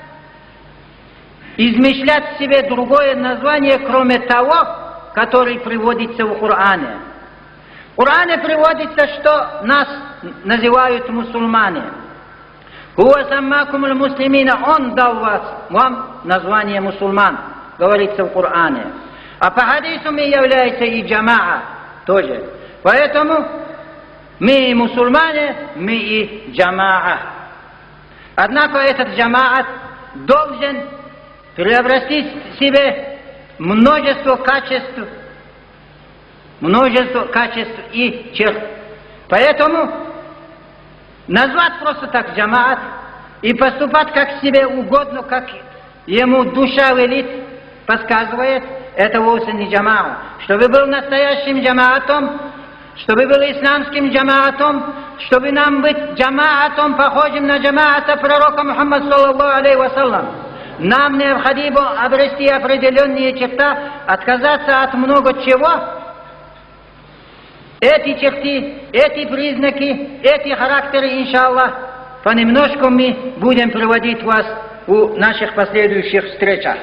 измышлять себе другое название, кроме того, которое приводится в Коране. В Коране приводится, что нас называют мусульмане. «Хуа саммакум аль-муслимина», Он дал вас, вам название мусульман, говорится в Коране. А по хадису мы являемся и джамаа тоже. Поэтому Мы и мусульмане, мы и джамаа. Однако этот джамаат должен приобрести в себе множество качеств, множество качеств и черт. Поэтому назвать просто так джамаат и поступать как себе угодно, как ему душа велит, подсказывает, это вовсе не джамаат. Чтобы был настоящим джамаатом, чтобы был исламским джамаатом, чтобы нам быть джамаатом, похожим на джамаата пророка Мухаммада саллаллаху алейхи вассалям, нам необходимо обрести определенные черты, отказаться от много чего. Эти черты, эти признаки, эти характеры, иншаллах, понемножку мы будем приводить вас в наших последующих встречах.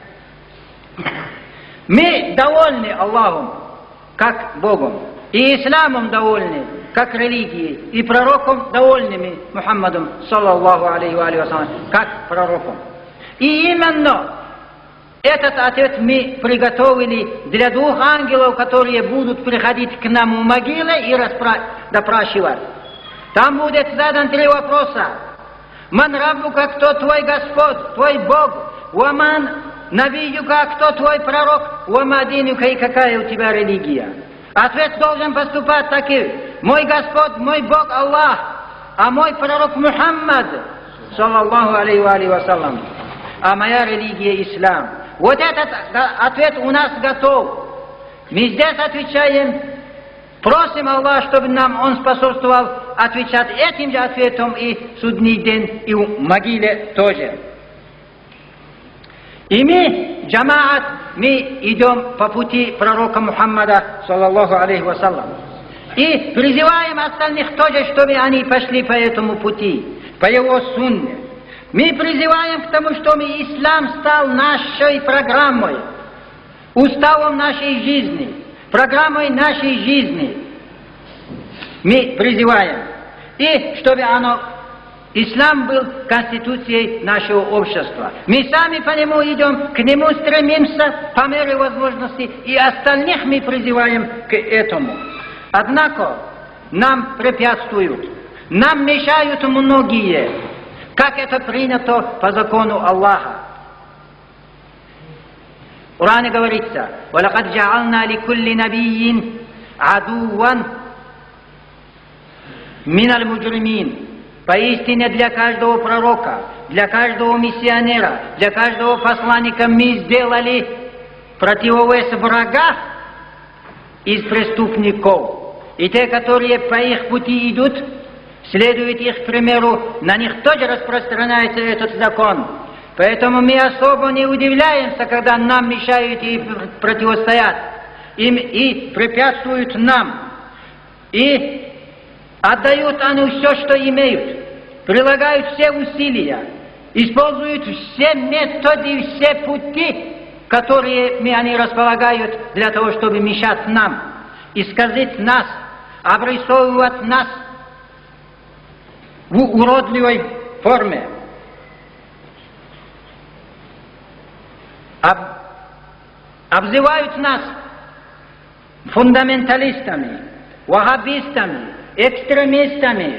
Мы довольны Аллахом, как Богом, и исламом довольны, как религией, и пророком довольными Мухаммадом, саллаллаху алейхи вассалям, как пророком. И именно этот ответ мы приготовили для двух ангелов, которые будут приходить к нам в могилы и распра... допрашивать. Там будет задан три вопроса. Ман раббука, кто твой Господь, твой Бог? Ваман набиюка, кто твой пророк? Вама динюка, и какая у тебя религия? Ответ должен поступать таким: мой Господь, мой Бог Аллах, а мой пророк Мухаммад, саллаллаху алейхи вассалям, а моя религия ислам. Вот этот ответ у нас готов. Мы здесь отвечаем, просим Аллаха, чтобы нам Он способствовал отвечать этим же ответом и в судный день, и в могиле тоже. И мы, джамаат, мы идем по пути пророка Мухаммада, саллаллаху алейхи вассалям. И призываем остальных тоже, чтобы они пошли по этому пути, по его сунне. Мы призываем к тому, чтобы ислам стал нашей программой, уставом нашей жизни, программой нашей жизни. Мы призываем. И чтобы оно, ислам был конституцией нашего общества. Мы сами по нему идем, к нему стремимся по мере возможности, и остальных мы призываем к этому. Однако нам препятствуют, нам мешают многие, как это принято по закону Аллаха. В Коране говорится: وَلَقَدْ جَعَلْنَا لِكُلِّ نَبِيٍّ عَدُوًّا مِنَ الْمُجْرِمِينَ. Поистине для каждого пророка, для каждого миссионера, для каждого посланника мы сделали противовес врага из преступников. И те, которые по их пути идут, следует их примеру, на них тоже распространяется этот закон. Поэтому мы особо не удивляемся, когда нам мешают и противостоят, им и препятствуют нам. И отдают они все, что имеют, прилагают все усилия, используют все методы, все пути, которые они располагают для того, чтобы мешать нам, исказить нас, обрисовывать нас в уродливой форме. Об, обзывают нас фундаменталистами, ваххабистами, экстремистами,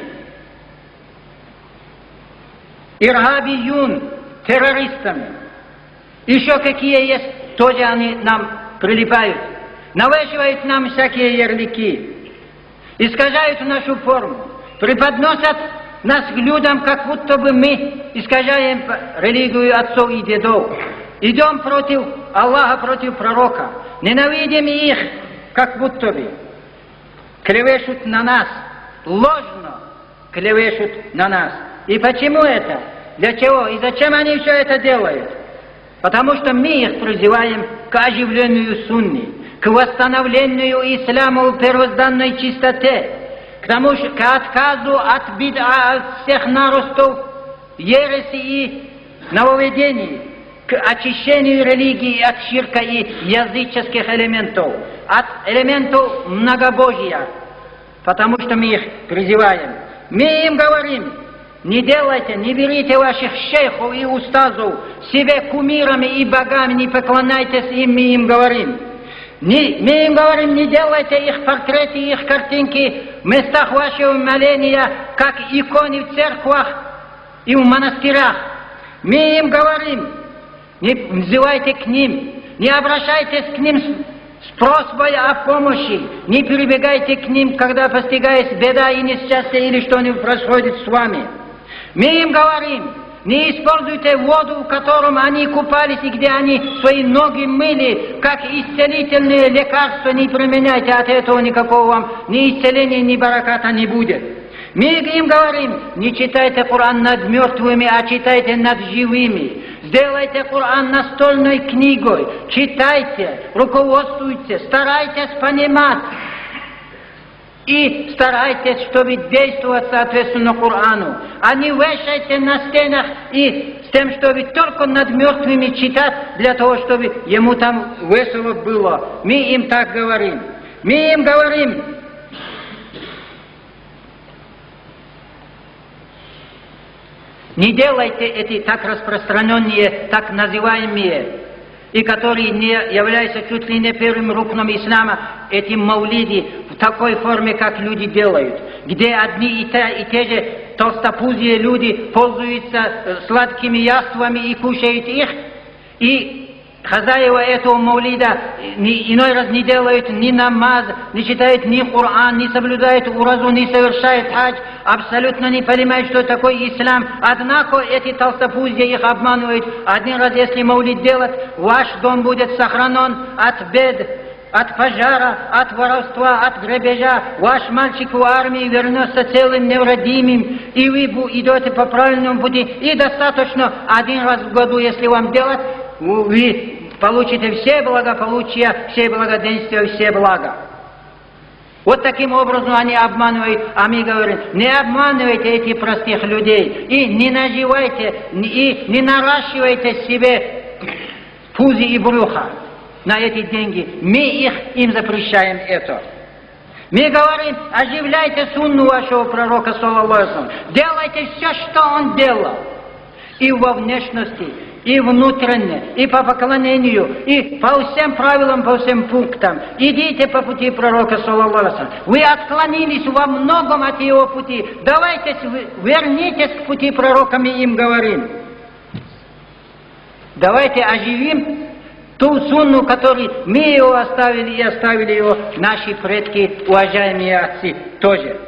ирхабиюн, террористами. Еще какие есть, тоже они нам прилипают. Навешивают нам всякие ярлыки, искажают нашу форму, преподносят нас к людям, как будто бы мы искажаем религию отцов и дедов. Идем против Аллаха, против пророка, ненавидим их, как будто бы клевещут на нас, ложно клевещут на нас. И почему это? Для чего? И зачем они все это делают? Потому что мы их призываем к оживлению сунны, к восстановлению ислама в первозданной чистоте, к тому же к отказу от бид'a, от всех наростов, ереси и нововведений, к очищению религии от ширка и языческих элементов, от элементов многобожия, потому что мы их призываем. Мы им говорим: не делайте, не берите ваших шейхов и устазов себе кумирами и богами, не поклоняйтесь им, мы им говорим. Не, мы им говорим, не делайте их портреты, их картинки в местах вашего моления, как иконы в церквах и в монастырях. Мы им говорим, не взывайте к ним, не обращайтесь к ним с, с просьбой о помощи, не прибегайте к ним, когда постигает беда и несчастье или что-нибудь происходит с вами. Мы им говорим, не используйте воду, в котором они купались и где они свои ноги мыли, как исцелительные лекарства, не применяйте, от этого никакого вам ни исцеления, ни бараката не будет. Мы им говорим, не читайте Коран над мертвыми, а читайте над живыми. Сделайте Коран настольной книгой, читайте, руководствуйтесь, старайтесь понимать. И старайтесь, чтобы действовать соответственно Корану. А не вешайте на стенах и с тем, чтобы только над мертвыми читать, для того, чтобы ему там весело было. Мы им так говорим. Мы им говорим, не делайте эти так распространенные, так называемые, и которые не являются чуть ли не первым рукном ислама, эти маулиди в такой форме, как люди делают, где одни и те, и те же толстопузые люди пользуются сладкими яствами и кушают их, и хозяева этого маулида ни, иной раз не делают ни намаз, не читают ни Коран, не соблюдают уразу, не совершают хадж, абсолютно не понимают, что такое ислам. Однако эти толстопузие их обманывают. Один раз, если маулид делать, ваш дом будет сохранен от бед, от пожара, от воровства, от грабежа. Ваш мальчик в армии вернется целым, невредимым, и вы идете по правильному пути. И достаточно один раз в году, если вам делать, вы получите все благополучия, все благоденствия, все блага. Вот таким образом они обманывают, а мы говорим, не обманывайте этих простых людей, и не наживайте, и не наращивайте себе пузы и брюха на эти деньги. Мы их, им запрещаем это. Мы говорим, оживляйте сунну вашего пророка, саллаллаху алейхи ва саллям. Делайте все, что он делал. И во внешности, и внутренне, и по поклонению, и по всем правилам, по всем пунктам. Идите по пути пророка, саллаллаху алейхи ва саллям. Вы отклонились во многом от его пути. Давайте вернитесь к пути пророка, мы им говорим. Давайте оживим ту сунну, которую мы его оставили, и оставили его наши предки, уважаемые отцы, тоже.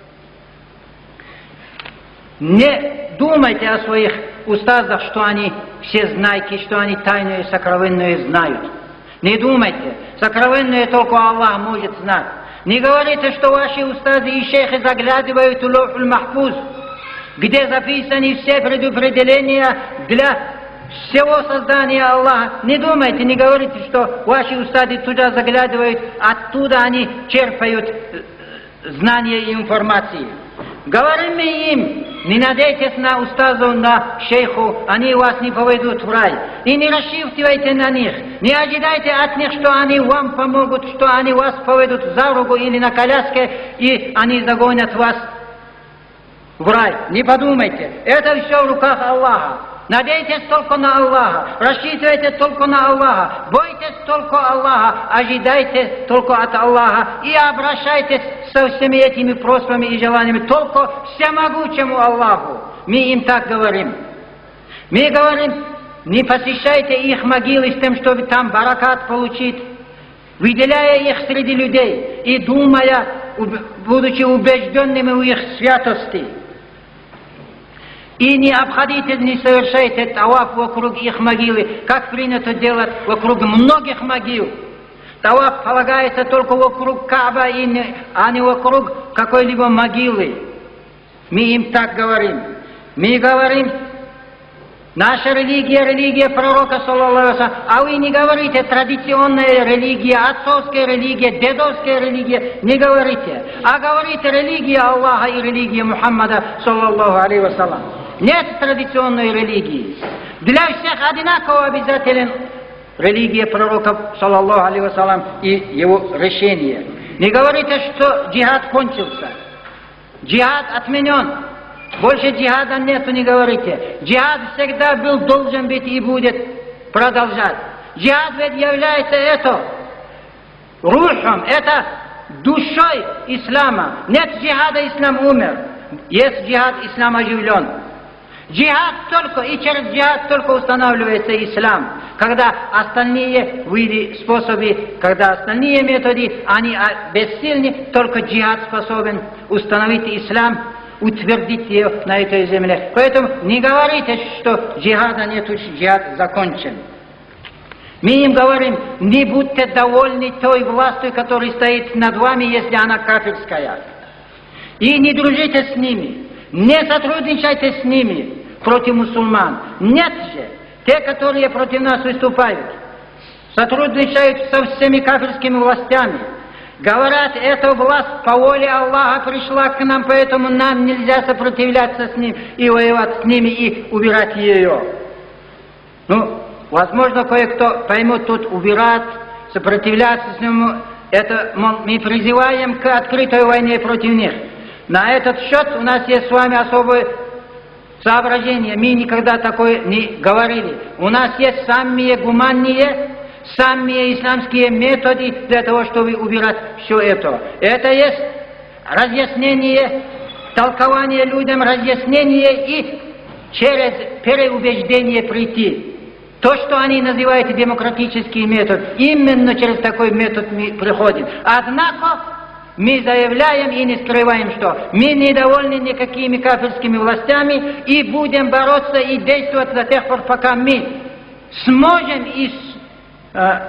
Не думайте о своих устазах, что они все знайки, что они тайное и сокровенное знают. Не думайте, сокровенное только Аллах может знать. Не говорите, что ваши устазы и шейхи заглядывают в лофуль махфуз, где записаны все предопределения для всего создания Аллаха. Не думайте, не говорите, что ваши устазы туда заглядывают, оттуда они черпают знания и информации. Говорим мы им, не надейтесь на устазу, на шейху, они вас не поведут в рай. И не рассчитывайте на них, не ожидайте от них, что они вам помогут, что они вас поведут за руку или на коляске, и они загонят вас в рай. Не подумайте, это все в руках Аллаха. Надейтесь только на Аллаха, рассчитывайте только на Аллаха, бойтесь только Аллаха, ожидайте только от Аллаха и обращайтесь со всеми этими просьбами и желаниями только всемогучему Аллаху. Мы им так говорим. Мы говорим, не посещайте их могилы с тем, чтобы там баракат получить, выделяя их среди людей и думая, будучи убежденными в их святости. И не обходите, не совершайте таваф вокруг их могилы, как принято делать вокруг многих могил. Таваф полагается только вокруг Кааба, а не вокруг какой-либо могилы. Мы им так говорим. Мы говорим, наша религия, религия пророка, саллаллаху алейхи ва саллям, а вы не говорите традиционная религия, отцовская религия, дедовская религия, не говорите, а говорите религия Аллаха и религия Мухаммада, саллаллаху алейхи ва саллям. Нет традиционной религии. Для всех одинаково обязателен религия пророка, саллаллаху алейхи ва саллям, и его решение. Не говорите, что джихад кончился. Джихад отменен. Больше джихада нету, не говорите. Джихад всегда был, должен быть и будет продолжать. Джихад ведь является это рухом, это душой ислама. Нет джихада, ислам умер. Есть джихад, ислам оживлен. Джихад только, и через джихад только устанавливается ислам. Когда остальные виды, способы, когда остальные методы, они бессильны, только джихад способен установить ислам, утвердить ее на этой земле. Поэтому не говорите, что джихада нет, джихад закончен. Мы им говорим, не будьте довольны той властью, которая стоит над вами, если она кафирская. И не дружите с ними, не сотрудничайте с ними против мусульман. Нет же, те, которые против нас выступают, сотрудничают со всеми кафирскими властями. Говорят, эта власть по воле Аллаха пришла к нам, поэтому нам нельзя сопротивляться с ним и воевать с ними и убирать ее. Ну, возможно, кое-кто поймет тут убирать, сопротивляться с ним. Это мы призываем к открытой войне против них. На этот счет у нас есть с вами особое соображение. Мы никогда такое не говорили. У нас есть самые гуманные, самые исламские методы для того, чтобы убирать все это. Это есть разъяснение, толкование людям, разъяснение и через переубеждение прийти. То, что они называют демократический метод, именно через такой метод мы приходим. Однако мы заявляем и не скрываем, что мы недовольны никакими кафирскими властями и будем бороться и действовать до тех пор, пока мы сможем и, э,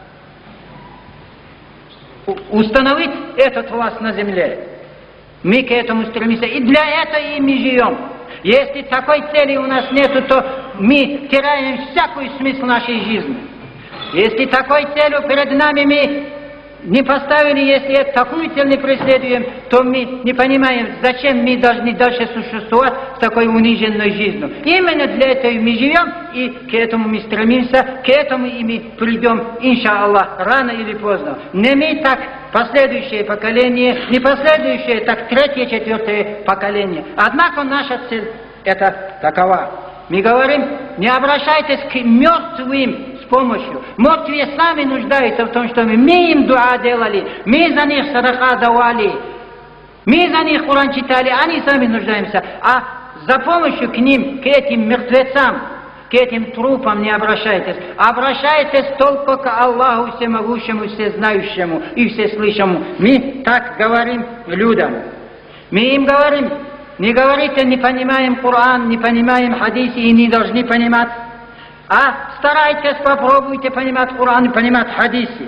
установить эту власть на земле. Мы к этому стремимся, и для этого и мы живем. Если такой цели у нас нету, то мы теряем всякий смысл нашей жизни. Если такой целью перед нами мы не поставили, если такую цель не преследуем, то мы не понимаем, зачем мы должны дальше существовать с такой униженной жизнью. Именно для этого мы живем, и к этому мы стремимся, к этому и мы придем, иншаллах, рано или поздно. Не мы, так последующее поколение, не последующее, так третье, четвертое поколение. Однако наша цель это такова. Мы говорим, не обращайтесь к мертвым с помощью. Мертвые сами нуждаются в том, что мы, мы им дуа делали, мы за них садака давали, мы за них Куран читали, они сами нуждаются. А за помощью к ним, к этим мертвецам, к этим трупам не обращайтесь. Обращайтесь только к Аллаху Всемогущему, Всезнающему и Всеслышащему. Мы так говорим людям. Мы им говорим, не говорите, не понимаем Коран, не понимаем хадисы и не должны понимать. А старайтесь, попробуйте понимать Коран и понимать хадисы.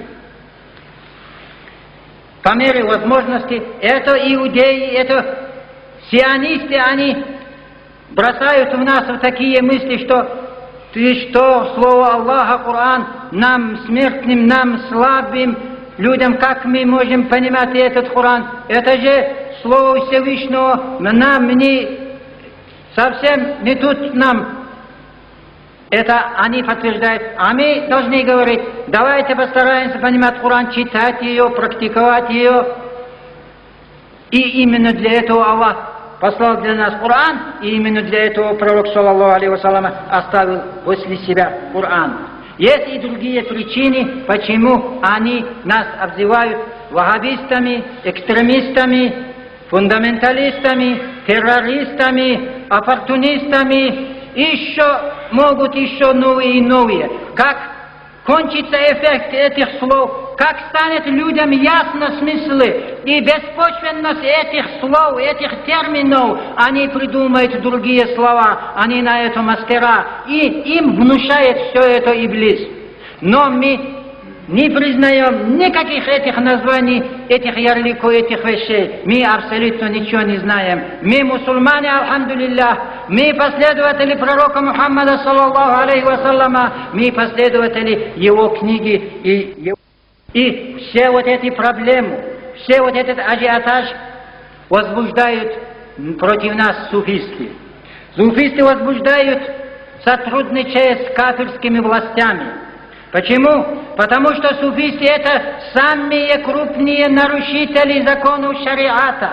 По мере возможности, это иудеи, это сионисты, они бросают в нас вот такие мысли, что ты что, слово Аллаха, Коран, нам смертным, нам слабым людям, как мы можем понимать этот Коран? Это же слово Всевышнего, нам не совсем не тут нам. Это они подтверждают. А мы должны говорить, давайте постараемся понимать Коран, читать ее, практиковать ее. И именно для этого Аллах послал для нас Коран, и именно для этого пророк, саллаллаху алейхи вассалям, оставил после себя Коран. Есть и другие причины, почему они нас обзывают ваххабистами, экстремистами, фундаменталистами, террористами, оппортунистами. Еще могут еще новые и новые. Как кончится эффект этих слов, как станет людям ясно смыслы и беспочвенность этих слов, этих терминов, они придумают другие слова, они на это мастера, и им внушает все это Иблис. Но мы не признаем никаких этих названий, этих ярлыков, этих вещей. Мы абсолютно ничего не знаем. Мы мусульмане, алхамдулиллах, мы последователи пророка Мухаммада, саллаллаху алейхи вассаляма, мы последователи его книги и его... И все вот эти проблемы, все вот этот ажиотаж возбуждают против нас суфисты. Суфисты возбуждают, сотрудничая с кафирскими властями. Почему? Потому что суфисты это самые крупные нарушители законов шариата.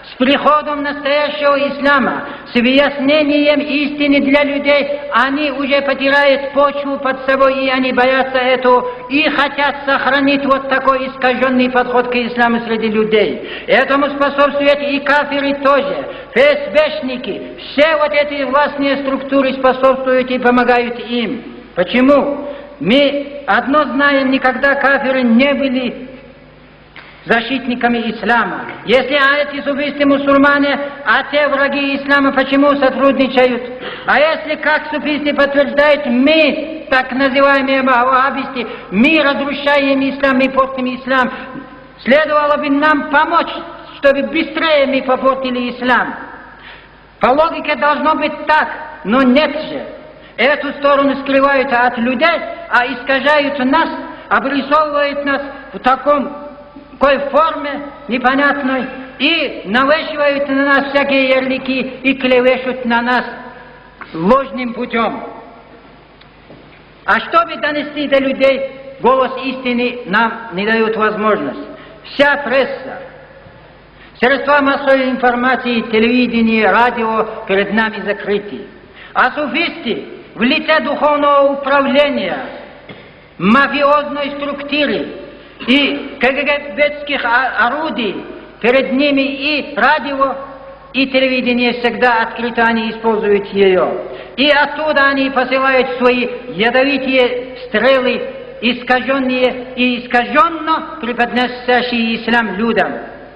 с приходом настоящего ислама, с выяснением истины для людей, они уже потирают почву под собой, и они боятся этого, и хотят сохранить вот такой искаженный подход к исламу среди людей. Этому способствуют и кафиры тоже, ФСБшники, все вот эти властные структуры способствуют и помогают им. Почему? Мы одно знаем, никогда кафиры не были защитниками ислама. Если эти суфисты мусульмане, а те враги ислама, почему сотрудничают? А если, как суфисты подтверждают, мы, так называемые ваххабисты, мы разрушаем ислам, мы портим ислам, следовало бы нам помочь, чтобы быстрее мы попортили ислам. По логике должно быть так, но нет же. Эту сторону скрывают от людей, а искажают нас, обрисовывают нас в таком какой форме непонятной, и навешивают на нас всякие ярлыки и клевещут на нас ложным путем. А чтобы донести до людей голос истины, нам не дают возможность. Вся пресса, средства массовой информации, телевидение, радио перед нами закрыты. А суфисты в лице духовного управления, мафиозной структуры и КГБских орудий, перед ними и радио, и телевидение всегда открыто, они используют ее. И оттуда они посылают свои ядовитые стрелы, искаженные и искаженно преподносящие ислам людям.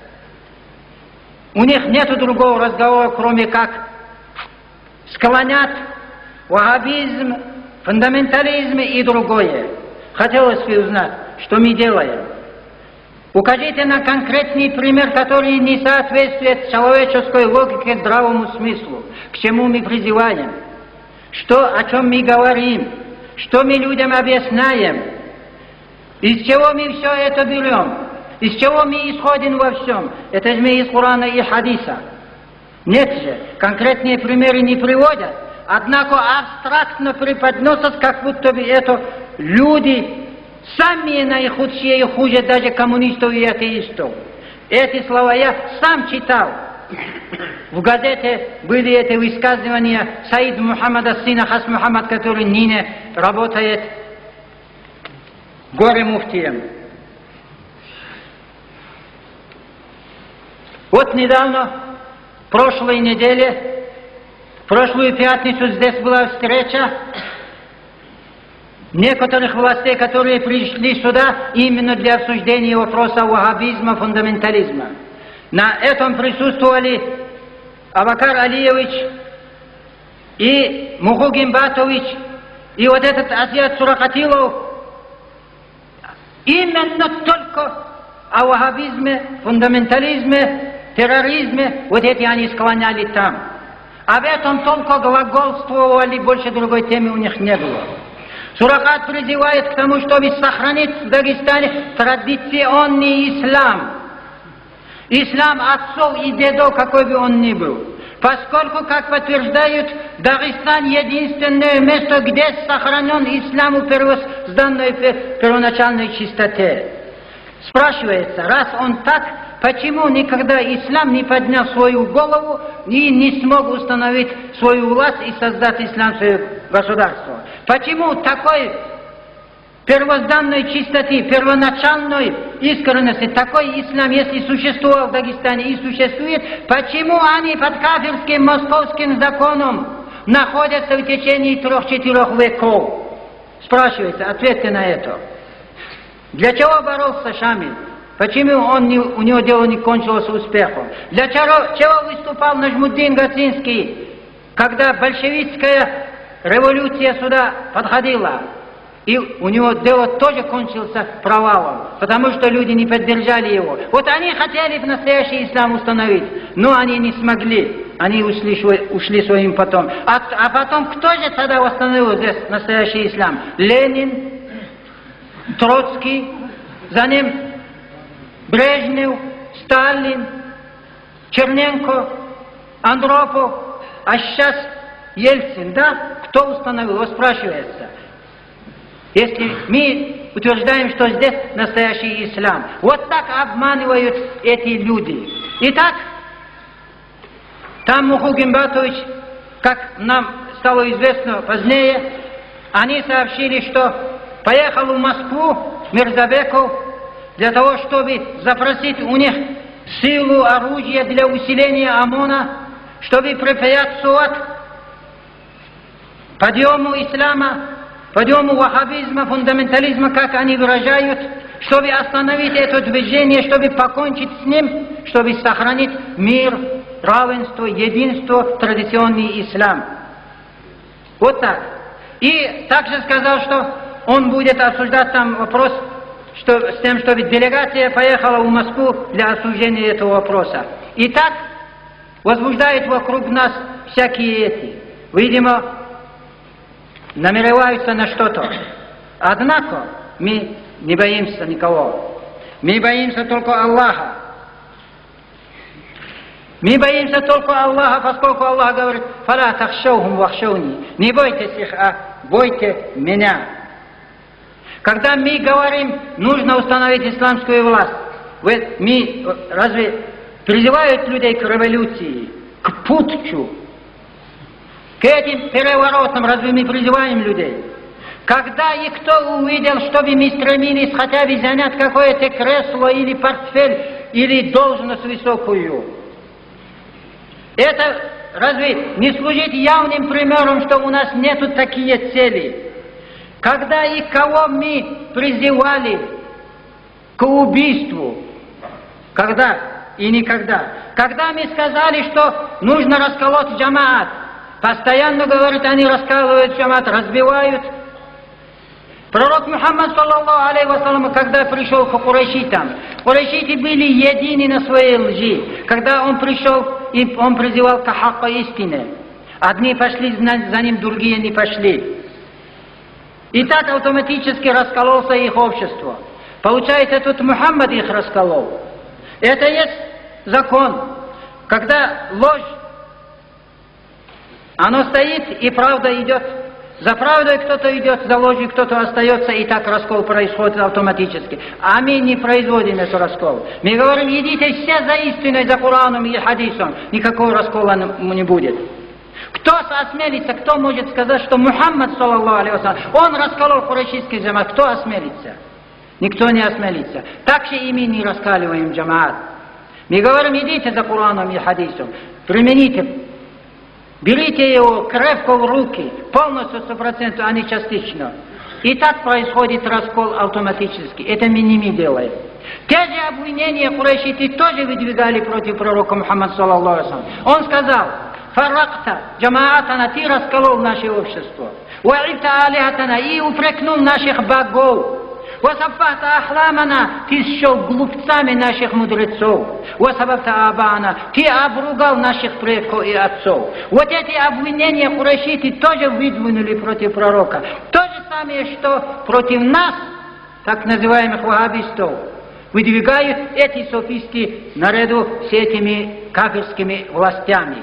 У них нет другого разговора, кроме как склонять ваххабизм, фундаментализм и другое. Хотелось бы узнать, что мы делаем. Укажите на конкретный пример, который не соответствует человеческой логике, здравому смыслу. К чему мы призываем? Что, о чем мы говорим? Что мы людям объясняем? Из чего мы все это берем? Из чего мы исходим во всем? Это же мы из Корана и Хадиса. Нет же, конкретные примеры не приводят, однако абстрактно преподносят, как будто бы это люди сами наихудшие и хуже даже коммунистов и атеистов. Эти слова я сам читал. В газете были эти высказывания Саид Мухаммада, сына Хас Мухаммад, который ныне работает горе-муфтием. Вот недавно, прошлой неделе, в прошлую пятницу здесь была встреча некоторых властей, которые пришли сюда именно для обсуждения вопроса ваххабизма, фундаментализма. На этом присутствовали Абакар Алиевич и Муху Гимбатович, и вот этот азиат Суракатилов. Именно только о ваххабизме, фундаментализме, терроризме, вот эти они склоняли там. Об этом только глагольствовали, больше другой темы у них не было. Суракат призывает к тому, чтобы сохранить в Дагестане традиционный ислам. Ислам отцов и дедов, какой бы он ни был. Поскольку, как подтверждают, Дагестан единственное место, где сохранен ислам в первозданной первоначальной чистоте. Спрашивается, раз он так, почему никогда ислам не поднял свою голову и не смог установить свою власть и создать исламское государство? Почему такой первозданной чистоты, первоначальной искренности, такой ислам, если существовал в Дагестане и существует, почему они под кафирским московским законом находятся в течение трех-четырех веков? Спрашивается, ответьте на это. Для чего боролся Шамиль? Почему он не, у него дело не кончилось успехом? Для чего, чего выступал Нажмуддин Гацинский, когда большевистская революция сюда подходила? И у него дело тоже кончилось провалом, потому что люди не поддержали его. Вот они хотели настоящий ислам установить, но они не смогли. Они ушли, ушли своим потом. А, а потом кто же тогда восстановил здесь настоящий ислам? Ленин, Троцкий, за ним Брежнев, Сталин, Черненко, Андропов, а сейчас Ельцин, да? Кто установил? Вот спрашивается. Если мы утверждаем, что здесь настоящий ислам. Вот так обманывают эти люди. Итак, Там Муху Гимбатович, как нам стало известно позднее, они сообщили, что поехал в Москву Мирзабеков для того, чтобы запросить у них силу, оружие для усиления ОМОНа, чтобы препятствовать подъему ислама, подъему ваххабизма, фундаментализма, как они выражают, чтобы остановить это движение, чтобы покончить с ним, чтобы сохранить мир, равенство, единство, традиционный ислам. Вот так. И также сказал, что он будет обсуждать там вопрос что, с тем, чтобы делегация поехала в Москву для обсуждения этого вопроса. И так возбуждает вокруг нас всякие эти, видимо, намереваются на что-то. Однако мы не боимся никого. Мы боимся только Аллаха. Мы боимся только Аллаха, поскольку Аллах говорит: «Фала тахшаухум вахшауни». Не бойтесь их, а бойте меня. Когда мы говорим, нужно установить исламскую власть, мы разве призывают людей к революции, к путчу, к этим переворотам, разве мы призываем людей? Когда и кто увидел, чтобы мы стремились хотя бы занять какое-то кресло или портфель, или должность высокую? Это разве не служит явным примером, что у нас нету такие цели? Когда и кого мы призывали к убийству? Когда и никогда? Когда мы сказали, что нужно расколоть джамаат, постоянно, говорят, они раскалывают джамаат, разбивают. Пророк Мухаммад, саллаллаху алейхи вассалам, когда пришел к курайшитам, курайшиты были едины на своей лжи. Когда он пришел, и он призывал к хакку истине. Одни пошли за ним, другие не пошли. И так автоматически раскололся их общество. Получается, тут Мухаммад их расколол. Это есть закон. Когда ложь, оно стоит, и правда идет. За правдой кто-то идет, за ложью кто-то остается, и так раскол происходит автоматически. А мы не производим этот раскол. Мы говорим: идите все за истиной, за Кораном и хадисом. Никакого раскола не будет. Кто осмелится, кто может сказать, что Мухаммад, саллаллаху алейхи вассалам, он расколол курайшитский джамаат? Кто осмелится? Никто не осмелится. Так же и мы не раскаливаем джамаат. Мы говорим: идите за Кораном и хадисом, примените, берите его крепко в руки, полностью, сто процентов, а не частично. И так происходит раскол автоматически. Это мы не мы делаем. Те же обвинения курайшиты тоже выдвигали против пророка Мухаммада, саллаллаху алейхи вассалам. Он сказал: «Фаракта джамаатана», ты расколол наше общество. «Ва'ибта алихатана», и упрекнул наших богов. «Васаббахта ахламана», ты счел глупцами наших мудрецов. «Васаббахта абана», ты обругал наших предков и отцов. Вот эти обвинения курайшиты тоже выдвинули против пророка. То же самое, что против нас, так называемых ваххабистов, выдвигают эти софисты наряду с этими кафирскими властями.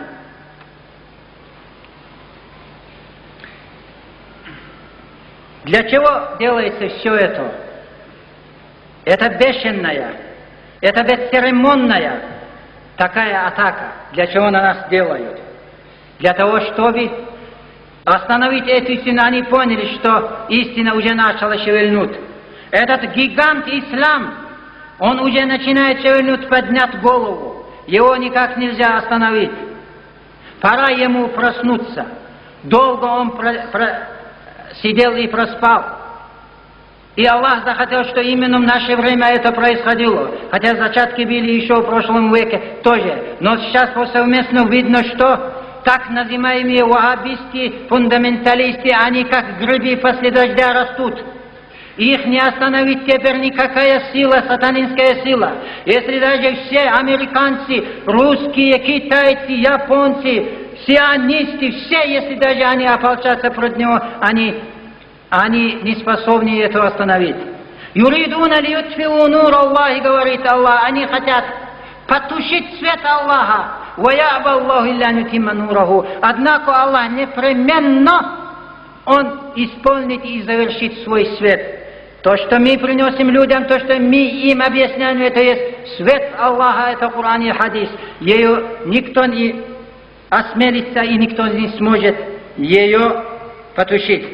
Для чего делается все это? Это бешеная, это бесцеремонная такая атака. Для чего на нас делают? Для того, чтобы остановить эту истину. Они поняли, что истина уже начала шевельнуть. Этот гигант ислам, он уже начинает шевельнуть, поднять голову. Его никак нельзя остановить. Пора ему проснуться. Долго он про, про, сидел и проспал. И Аллах захотел, что именно в наше время это происходило. Хотя зачатки были еще в прошлом веке тоже. Но сейчас повсеместно видно, что так называемые ваххабисты, фундаменталисты, они как грибы после дождя растут. Их не остановить теперь никакая сила, сатанинская сила. Если даже все американцы, русские, китайцы, японцы, сионисты, все, если даже они ополчатся против него, они, они не способны это остановить. Юридуна льютфиу нур Аллах, говорит Аллах, они хотят потушить свет Аллаха. Ваяба Аллаху илля нутимма нураху. Однако Аллах непременно Он исполнит и завершит свой свет. То, что мы приносим людям, то, что мы им объясняем, это есть свет Аллаха, это Коран и хадис. Ее никто не, осмелится, и никто не сможет ее потушить.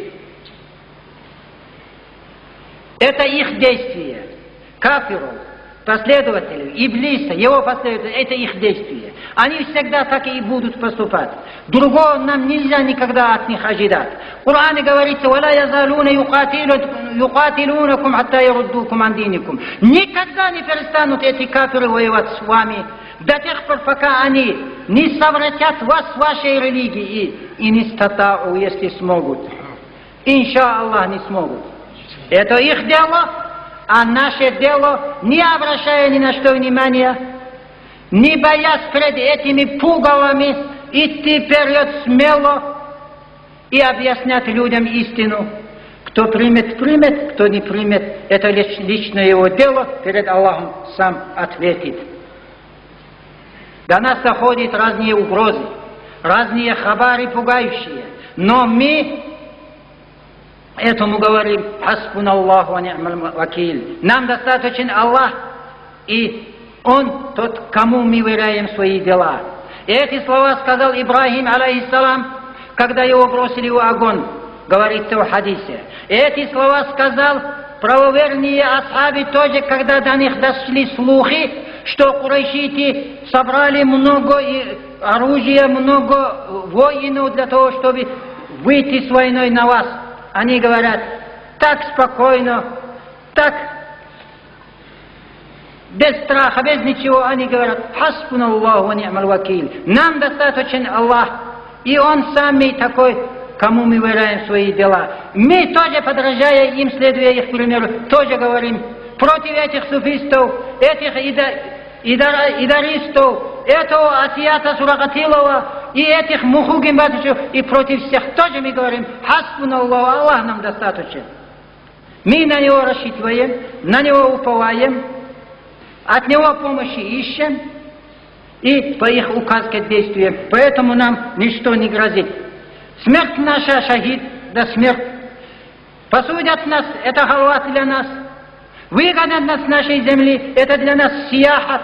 Это их действие. Кафиров, последователей, Иблиса, его последователей, это их действие. Они всегда так и будут поступать. Другого нам нельзя никогда от них ожидать. В Коране говорится: «Вала язалуна юкатилунакум хатта яруддукум ан диникум». Никогда не перестанут эти кафиры воевать с вами до тех пор, пока они не совратят вас с вашей религии и не статау, если смогут. Инша Аллах, не смогут. Это их дело. А наше дело, не обращая ни на что внимания, не боясь перед этими пугалами, идти вперед смело и объяснять людям истину. Кто примет, примет, кто не примет, это лишь личное его дело, перед Аллахом сам ответит. До нас доходят разные угрозы, разные хабары пугающие, но мы этому говорим: «Хаспуналлаху ва ни'маль вакиль». Нам достаточен Аллах, и Он тот, кому мы веряем свои дела. И эти слова сказал Ибрахим, алейхиссалам, когда его бросили в огонь, говорится в хадисе. И эти слова сказал правоверные асхаби тоже, когда до них дошли слухи, что курайшиты собрали много оружия, много воинов для того, чтобы выйти с войной на вас. Они говорят так спокойно, так без страха, без ничего. Они говорят: «Хаспуналлаху ва ни'маль вакиль». Нам достаточен Аллах, и Он самый такой, кому мы веряем свои дела. Мы тоже, подражая им, следуя их примеру, тоже говорим против этих суфистов, этих идаристов, этого Асията Суракатилова и этих Мухугимбатичев, и против всех тоже мы говорим: «Хаспуналлаху, Аллах нам достаточен». Мы на Него рассчитываем, на Него уповаем, от Него помощи ищем и по их указке действуем. Поэтому нам ничто не грозит. Смерть наша шахид, да смерть. Посудят нас, это халва для нас. Выгонят нас с нашей земли, это для нас сияхат.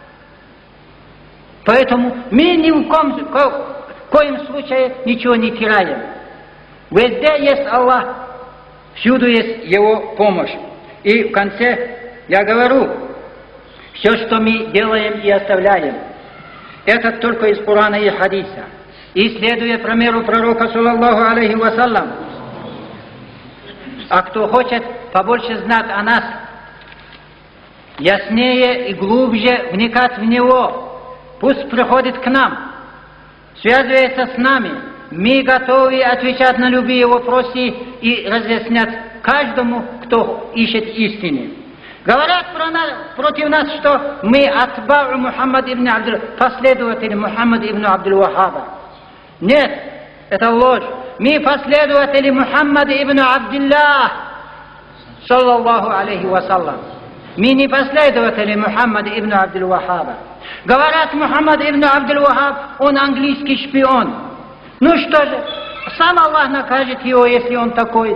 Поэтому мы ни в коем, в коем случае ничего не теряем. Везде есть Аллах, всюду есть Его помощь. И в конце я говорю, все, что мы делаем и оставляем, это только из Корана и хадиса. И следуя примеру пророка, саллаллаху алейхи вассалям. А кто хочет побольше знать о нас, яснее и глубже вникать в Него, пусть приходит к нам, связывается с нами. Мы готовы отвечать на любые вопросы и разъяснять каждому, кто ищет истины. Говорят про нас, против нас, что мы атбау Мухаммад ибн Абдул, последователи Мухаммад ибн Абдул Вахаба. Нет, это ложь. Мы последователи Мухаммада ибн Абдуллах, саллаллаху алейхи вассалям. Мы не последователи Мухаммада ибн Абдул Вахаба. Говорят, Мухаммад ибн Абдул Вахаб, он английский шпион. Ну что же, сам Аллах накажет его, если он такой.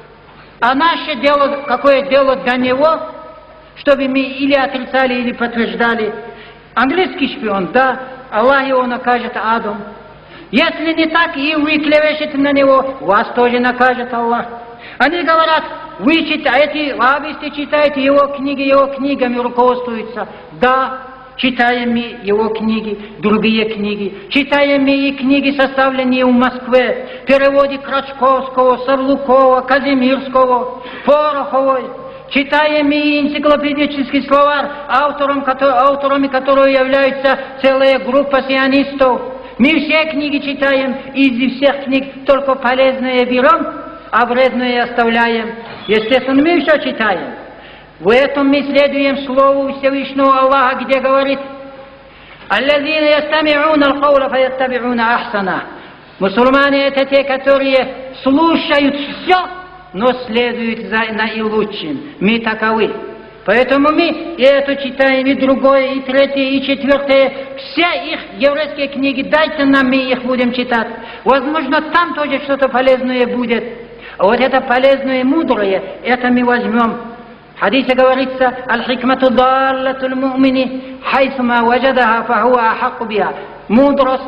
А наше дело, какое дело до него, чтобы мы или отрицали, или подтверждали. Английский шпион, да, Аллах его накажет адом. Если не так, и вы клевещете на него, вас тоже накажет Аллах. Они говорят, вы читаете, вахабисты читаете его книги, его книгами руководствуются. Да, читаем мы его книги, другие книги. Читаем мы и книги, составленные в Москве, в переводе Крачковского, Савлукова, Казимирского, Пороховой. Читаем мы и энциклопедический словарь, автором, авторами которого является целая группа сионистов. Мы все книги читаем, и из всех книг только полезное берем, а вредное оставляем. Естественно, мы все читаем. В этом мы следуем слову Всевышнего Аллаха, где говорит: «Аллазина ястами'уна ал-каула фаяттаби'уна ахсана». Мусульмане — это те, которые слушают все, но следуют за наилучшим. Мы таковы. Поэтому мы и это читаем, и другое, и третье, и четвертое. Все их еврейские книги, дайте нам, мы их будем читать. Возможно, там тоже что-то полезное будет. А вот это полезное и мудрое, это мы возьмем. В хадисе говорится: «Аль-хикмату даллатуль му'мини, хайсума ваджадаха фахуа ахакку биха». Мудрость —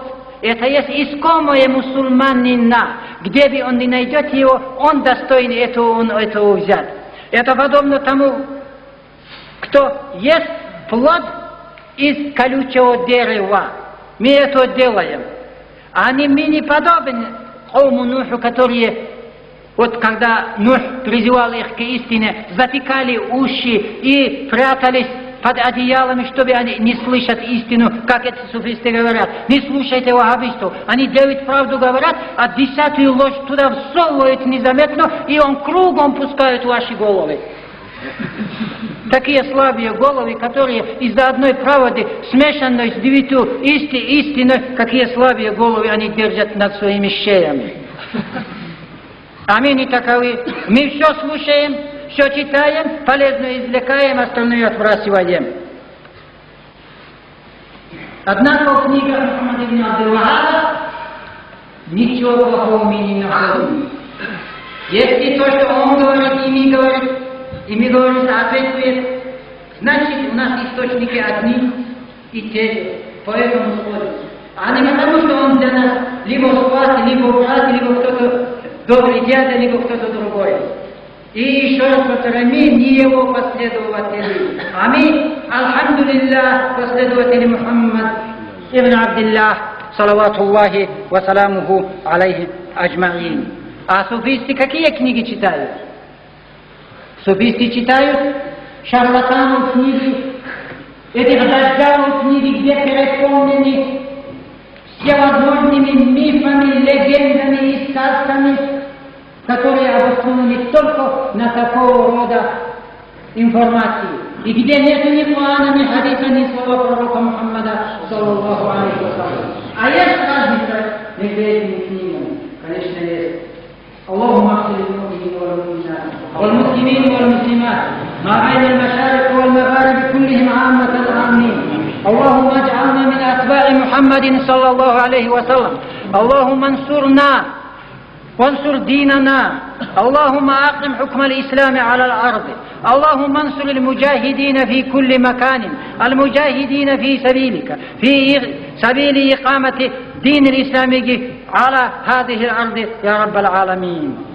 Это есть искомое мусульманина. Где бы он не найдет его, он достоин этого, он этого взять. Это подобно тому, кто ест плод из колючего дерева. Мы это делаем. А не мы не подобны Кауму Нуху, которые, вот когда Нух призывал их к истине, затыкали уши и прятались под одеялами, чтобы они не слышат истину, как эти суфисты говорят. Не слушайте ваххабистов. Они девять правду говорят, а десятую ложь туда всовывают незаметно, и он кругом пускает ваши головы. Такие слабые головы, которые из-за одной правды, смешанной с девятью исти, истиной, какие слабые головы они держат над своими шеями. А мы не таковы. Мы все слушаем, все читаем, полезно извлекаем, остальное отбрасываем. Однако в книгах Мухаммада ибн Абдул-Вахаба ничего плохого мы не находим. Если то, что он говорит, и мы говорим, и мы говорим, соответствует, значит, у нас источники одни и те же, поэтому сходятся. А не потому, что он для нас либо спас, либо брат, либо кто-то добрый дядя, либо кто-то другой. И еще раз повторяю, мы не его последователи, а мы, альхамдулиллах, последователи Мухаммад ибн Абдиллах, салаватуллахи ва саламуху алейхи аджмаин. А суфисты какие книги читают? Суфисты читают шарлатанов книги, этих даджалов книги, где переполнены всевозможными мифами, легендами и сказками, которые обоснованы только на такого рода информации. И где нет ни Корана, ни хадиса, ни слова пророка Мухаммада, саллаллаху алейхи ва саллям. А есть разница между этими книгами? Конечно, есть. اللهم اغفر للمؤمنين والمؤمنات والمسلمين والمسلمات ما بين المشارق والمغارب كلهم عامة آمين. اللهم اجعلنا من أتباع محمد صلى الله عليه وسلم. اللهم انصرنا وانصر ديننا. اللهم أقم حكم الإسلام على الأرض. اللهم انصر المجاهدين في كل مكان، المجاهدين في سبيلك، في سبيل إقامة دين الإسلام على هذه الأرض يا رب العالمين.